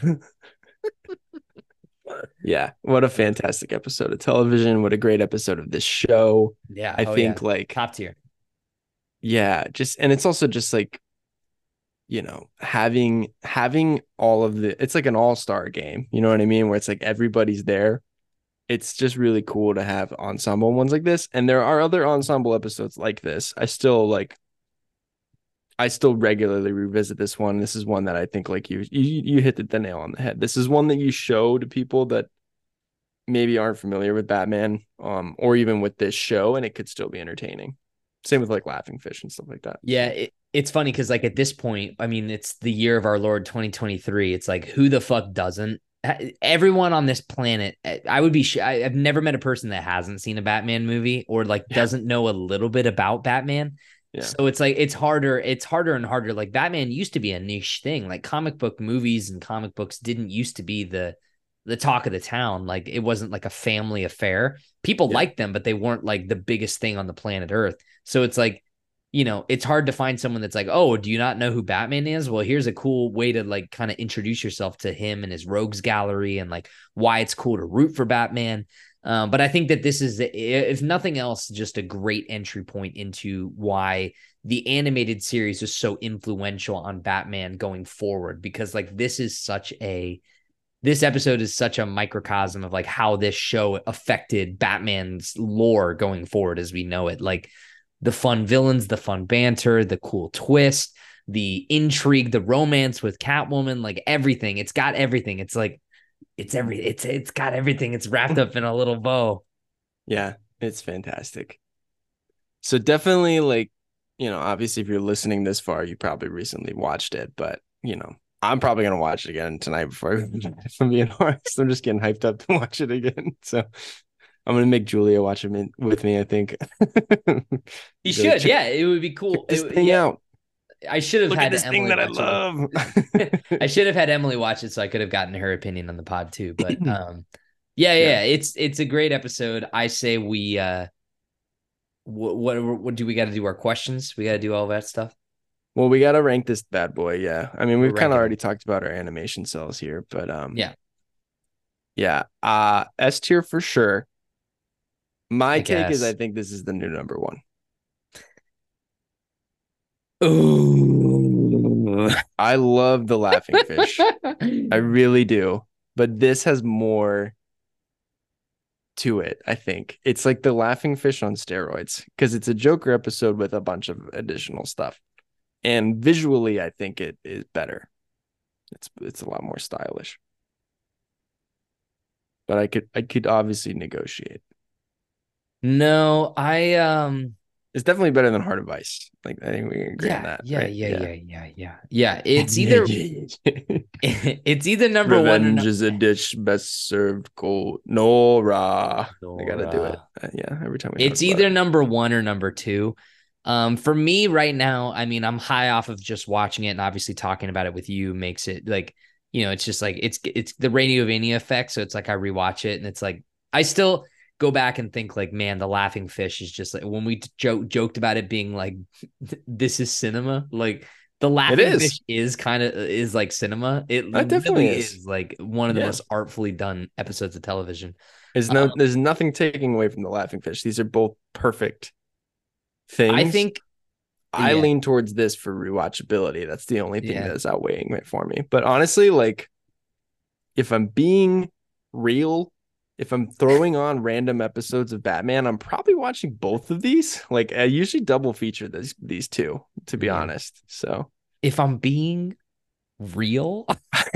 Yeah, what a fantastic episode of television. What a great episode of this show. Yeah, I oh, think yeah. like Top tier. Yeah, just and it's also just like, you know, having having all of the it's like an all-star game, you know what I mean? Where it's like everybody's there. It's just really cool to have ensemble ones like this. And there are other ensemble episodes like this. I still like I still regularly revisit this one. This is one that I think like you you you hit the nail on the head. This is one that you show to people that maybe aren't familiar with Batman, um, or even with this show, and it could still be entertaining. Same with like Laughing Fish and stuff like that. Yeah, it, it's funny because like at this point, I mean, it's the year of our Lord twenty twenty-three. It's like who the fuck doesn't? Everyone on this planet, I would be. Sh- I've never met a person that hasn't seen a Batman movie or like Yeah. doesn't know a little bit about Batman. Yeah. So it's like it's harder. It's harder and harder. Like Batman used to be a niche thing. Like comic book movies and comic books didn't used to be the the talk of the town. Like it wasn't like a family affair. People Yeah. liked them, but they weren't like the biggest thing on the planet Earth. So it's like, you know, it's hard to find someone that's like, oh, do you not know who Batman is? Well, here's a cool way to like kind of introduce yourself to him and his rogues gallery and like why it's cool to root for Batman. Um, but I think that this is, if nothing else, just a great entry point into why the animated series is so influential on Batman going forward, because like this is such a, this episode is such a microcosm of like how this show affected Batman's lore going forward as we know it. Like the fun villains, the fun banter, the cool twist, the intrigue, the romance with Catwoman, like everything. It's got everything. It's like, it's every, it's, it's got everything. It's wrapped up in a little bow. Yeah, it's fantastic. So definitely like, you know, obviously if you're listening this far, you probably recently watched it, but you know, I'm probably going to watch it again tonight before I, if I'm being honest. I'm just getting hyped up to watch it again. So I'm going to make Julia watch it with me, I think. You should. Check, yeah, it would be cool. Check this it, thing yeah. out. I should have Look had at this Emily thing that I watch love. It. I should have had Emily watch it so I could have gotten her opinion on the pod too. But um, yeah, yeah, yeah, it's it's a great episode. I say we uh, what what, what do we got to do? Our questions. We got to do all that stuff. Well, we got to rank this bad boy. Yeah. I mean, we've kind of already them. talked about our animation cells here, but um, yeah. Yeah. Uh, S tier for sure. My I take guess. is I think this is the new number one. Ooh. I love the Laughing Fish. I really do. But this has more to it, I think. It's like the Laughing Fish on steroids because it's a Joker episode with a bunch of additional stuff. And visually, I think it is better. It's it's a lot more stylish. But I could I could obviously negotiate. No, I um it's definitely better than Heart of Ice. Like I think we can agree yeah, on that. Yeah, right? yeah, yeah, yeah, yeah, yeah. It's either it's either number Revenge one. Revenge is a dish best served cold. Nora. Nora. I gotta do it. Uh, yeah, every time we. It's either it. number one or number two. Um, for me right now, I mean, I'm high off of just watching it, and obviously talking about it with you makes it like, you know, it's just like it's it's the Radiovania effect. So it's like I rewatch it, and it's like I still go back and think like, man, the Laughing Fish is just like when we joke, joked about it being like, this is cinema. Like the Laughing is. Fish is kind of is like cinema. It that definitely really is. is like one of the yeah. most artfully done episodes of television. There's no, um, there's nothing taking away from the Laughing Fish. These are both perfect things. I think I yeah. lean towards this for rewatchability. That's the only thing yeah. that's outweighing it for me. But honestly, like if I'm being real, if I'm throwing on random episodes of Batman, I'm probably watching both of these. Like I usually double feature these these two, to be Yeah. honest. So If I'm being real,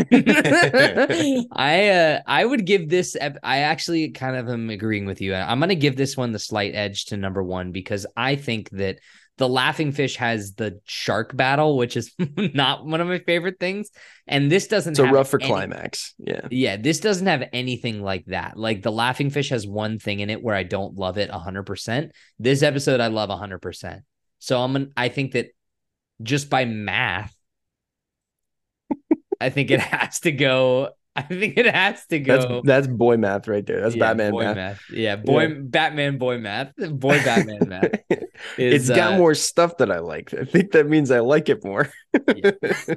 I uh I would give this ep- I actually kind of am agreeing with you. I'm going to give this one the slight edge to number one because I think that the Laughing Fish has the shark battle, which is not one of my favorite things, and this doesn't it's a have rougher any climax. Yeah. yeah, this doesn't have anything like that. Like the Laughing Fish has one thing in it where I don't love it one hundred percent. This episode I love one hundred percent. So I'm an, I think that just by math I think it has to go. I think it has to That's go. that's boy math right there. That's Yeah, Batman boy math. math. Yeah, Yeah. boy Batman boy math. Boy Batman math It's is got uh more stuff that I like. I think that means I like it more. yeah.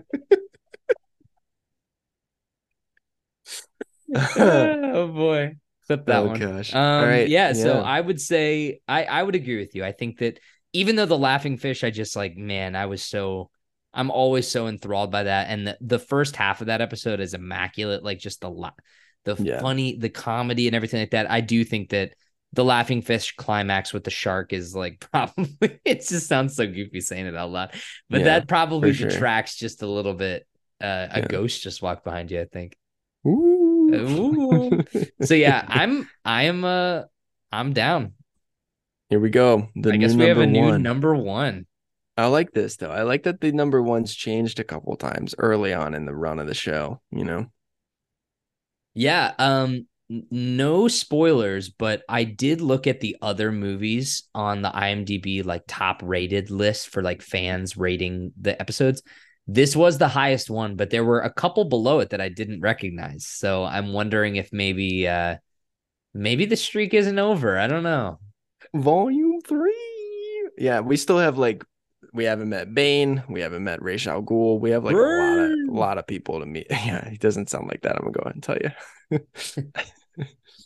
Oh boy. Clip that Oh one. gosh. All Um right. yeah, so Yeah. I would say I I would agree with you. I think that even though the Laughing Fish I just like man, I was so I'm always so enthralled by that and the, the first half of that episode is immaculate like just the lot the Yeah. funny the comedy and everything like that. I do think that the Laughing Fish climax with the shark is like probably it just sounds so goofy saying it out loud. But Yeah. that probably For sure. detracts just a little bit. Uh, a Yeah. ghost just walked behind you, I think. Ooh. Ooh. So yeah, I'm I am uh I'm down. Here we go. The I new guess we have number a new one. number one. I like this though. I like that the number one's changed a couple times early on in the run of the show, you know. Yeah, um n- no spoilers, but I did look at the other movies on the IMDb like top rated list for like fans rating the episodes. This was the highest one, but there were a couple below it that I didn't recognize. So I'm wondering if maybe uh maybe the streak isn't over. I don't know. Volume three. Yeah, we still have like we haven't met Bane, we haven't met Ra's al Ghul. We have like a lot of a lot of people to meet. Yeah, he doesn't sound like that. I'm gonna go ahead and tell you.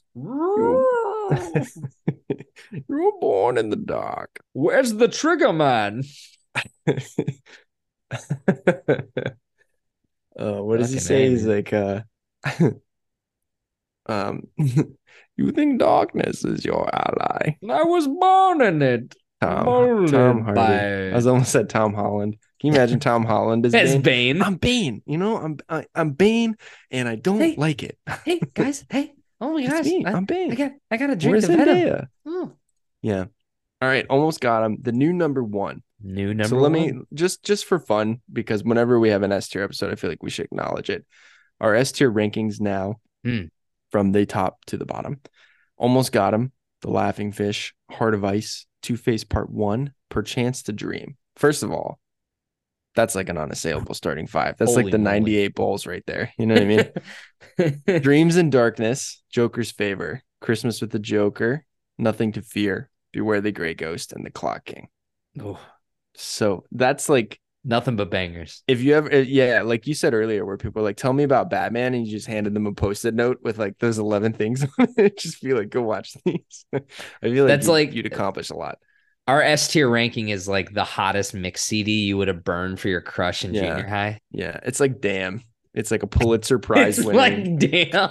you you were born in the dark. Where's the trigger man? uh, what does he Fucking say? A, He's man. like, uh, um, you think darkness is your ally? I was born in it. Tom, Tom Molded Hardy. by I was almost said Tom Holland. Can you imagine Tom Holland as as Bane? Bane. I'm Bane. You know, I'm I, I'm Bane, and I don't Hey. like it. Hey guys, hey. Oh my It's gosh. me. I, I'm Bane. I got I got a drink Where's of venom. Zendaya? Oh. Yeah. All right, almost got him. The new number one. New number so let one. me just just for fun, because whenever we have an S tier episode, I feel like we should acknowledge it. Our S tier rankings now, Hmm. from the top to the bottom. Almost got him. The Laughing Fish, Heart of Ice, Two-Face Part One, Perchance to Dream. First of all, that's like an unassailable starting five. That's Holy like the moly. ninety-eight Bulls right there. You know what I mean? Dreams in Darkness, Joker's Favor, Christmas with the Joker, Nothing to Fear, Beware the Gray Ghost, and the Clock King. Oh, So that's like, nothing but bangers. if you ever, yeah, like you said earlier, where people are like, tell me about Batman, and you just handed them a post-it note with like those eleven things on it, just feel like, go watch these. I feel like That's you, like- you'd accomplish a lot. Our S tier ranking is like the hottest mix C D you would have burned for your crush in Yeah. junior high. Yeah, it's like, damn, it's like a Pulitzer Prize It's winning. like damn.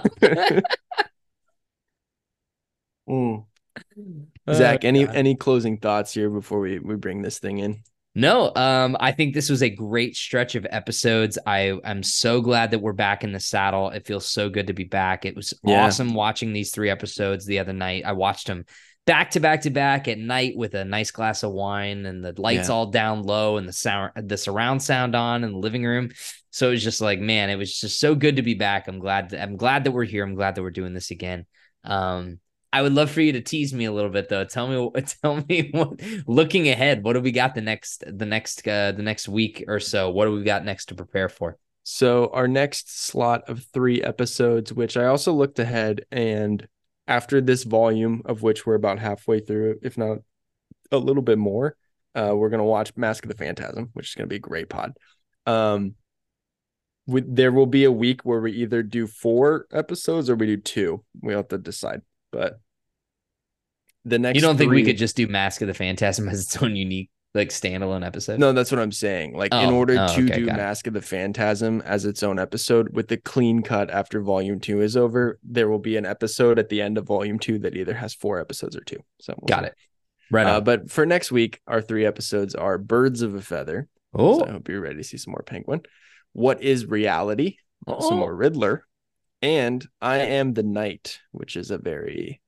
Mm. Zach, any Oh, God. any closing thoughts here before we we bring this thing in? No, um, I think this was a great stretch of episodes. I am so glad that we're back in the saddle. It feels so good to be back. It was Yeah. awesome watching these three episodes the other night. I watched them back to back to back at night with a nice glass of wine and the lights Yeah. all down low and the sound, the surround sound on in the living room. So it was just like, man, it was just so good to be back. I'm glad. That, I'm glad that we're here. I'm glad that we're doing this again. Um, I would love for you to tease me a little bit though. Tell me, tell me what, looking ahead, what do we got the next, the next, uh, the next week or so? What do we got next to prepare for? So our next slot of three episodes, which I also looked ahead, and after this volume, of which we're about halfway through, if not a little bit more, uh, we're gonna watch Mask of the Phantasm, which is gonna be a great pod. Um, with, there will be a week where we either do four episodes or we do two. We have to decide, but the next You don't think we three- could just do Mask of the Phantasm as its own unique like standalone episode? No, that's what I'm saying. Like in Oh, order oh, to okay, do got it. Mask of the Phantasm as its own episode with the clean cut after volume two is over, there will be an episode at the end of volume two that either has four episodes or two. So we'll Got see. it. Right Uh, on. but for next week, our three episodes are Birds of a Feather. Oh, So I hope you're ready to see some more Penguin. What is Reality? oh. Some more Riddler. And I Am the Night, which is a very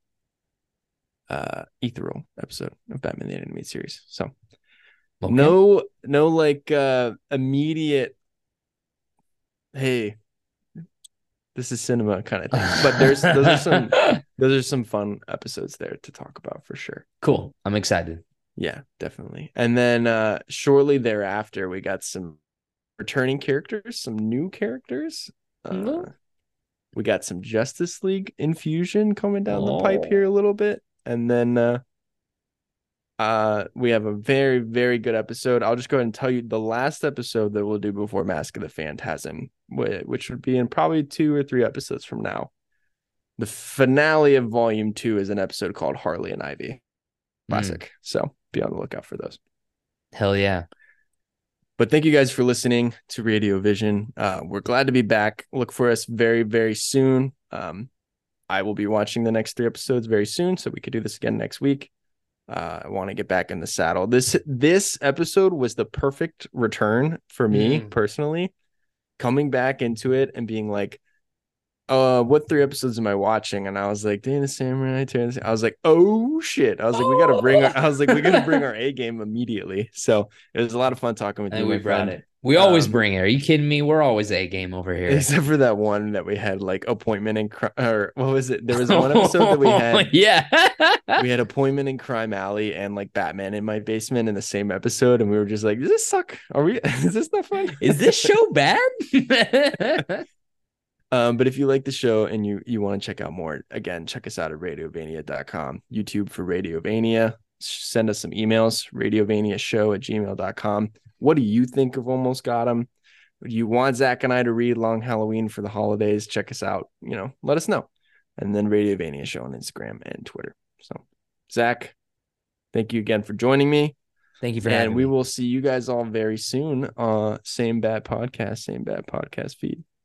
uh ethereal episode of Batman the Animated Series. So Okay. no, no, like uh immediate, hey, this is cinema kind of thing. But there's those are some those are some fun episodes there to talk about for sure. Cool. I'm excited. Yeah, definitely. And then uh shortly thereafter, we got some returning characters, some new characters. Uh, Mhm. we got some Justice League infusion coming down the Oh. pipe here a little bit. And then uh uh we have a very, very good episode. I'll just go ahead and tell you the last episode that we'll do before Mask of the Phantasm, wh- which would be in probably two or three episodes from now. The finale of volume two is an episode called Harley and Ivy. Classic. Mm. So be on the lookout for those. Hell yeah. But thank you guys for listening to Radio Vision. Uh, we're glad to be back. Look for us very, very soon. Um, I will be watching the next three episodes very soon, so we could do this again next week. Uh, I want to get back in the saddle. This this episode was the perfect return for me mm. personally, coming back into it and being like, uh, what three episodes am I watching? And I was like, Dana Samurai, Terrence. I was like, oh shit. I was like, we gotta bring our I was like, we gotta bring our A game immediately. So it was a lot of fun talking with and you. We brought friend. it. We always um, bring it. Are you kidding me? We're always A game over here. Except for that one that we had like appointment in crime, or what was it? There was one episode that we had. Yeah. We had Appointment in Crime Alley and like Batman in my basement in the same episode. And we were just like, does this suck? Are we is this not fun? Is this show bad? Um, but if you like the show and you you want to check out more, again, check us out at radiovania dot com, YouTube for Radiovania. Send us some emails, radiovaniashow at gmail dot com. What do you think of Almost Got 'Em? Do you want Zach and I to read Long Halloween for the holidays? Check us out. You know, let us know. And then Radiovania Show on Instagram and Twitter. So, Zach, thank you again for joining me. Thank you for and having me. And we will see you guys all very soon. Uh, same bad podcast, same bad podcast feed.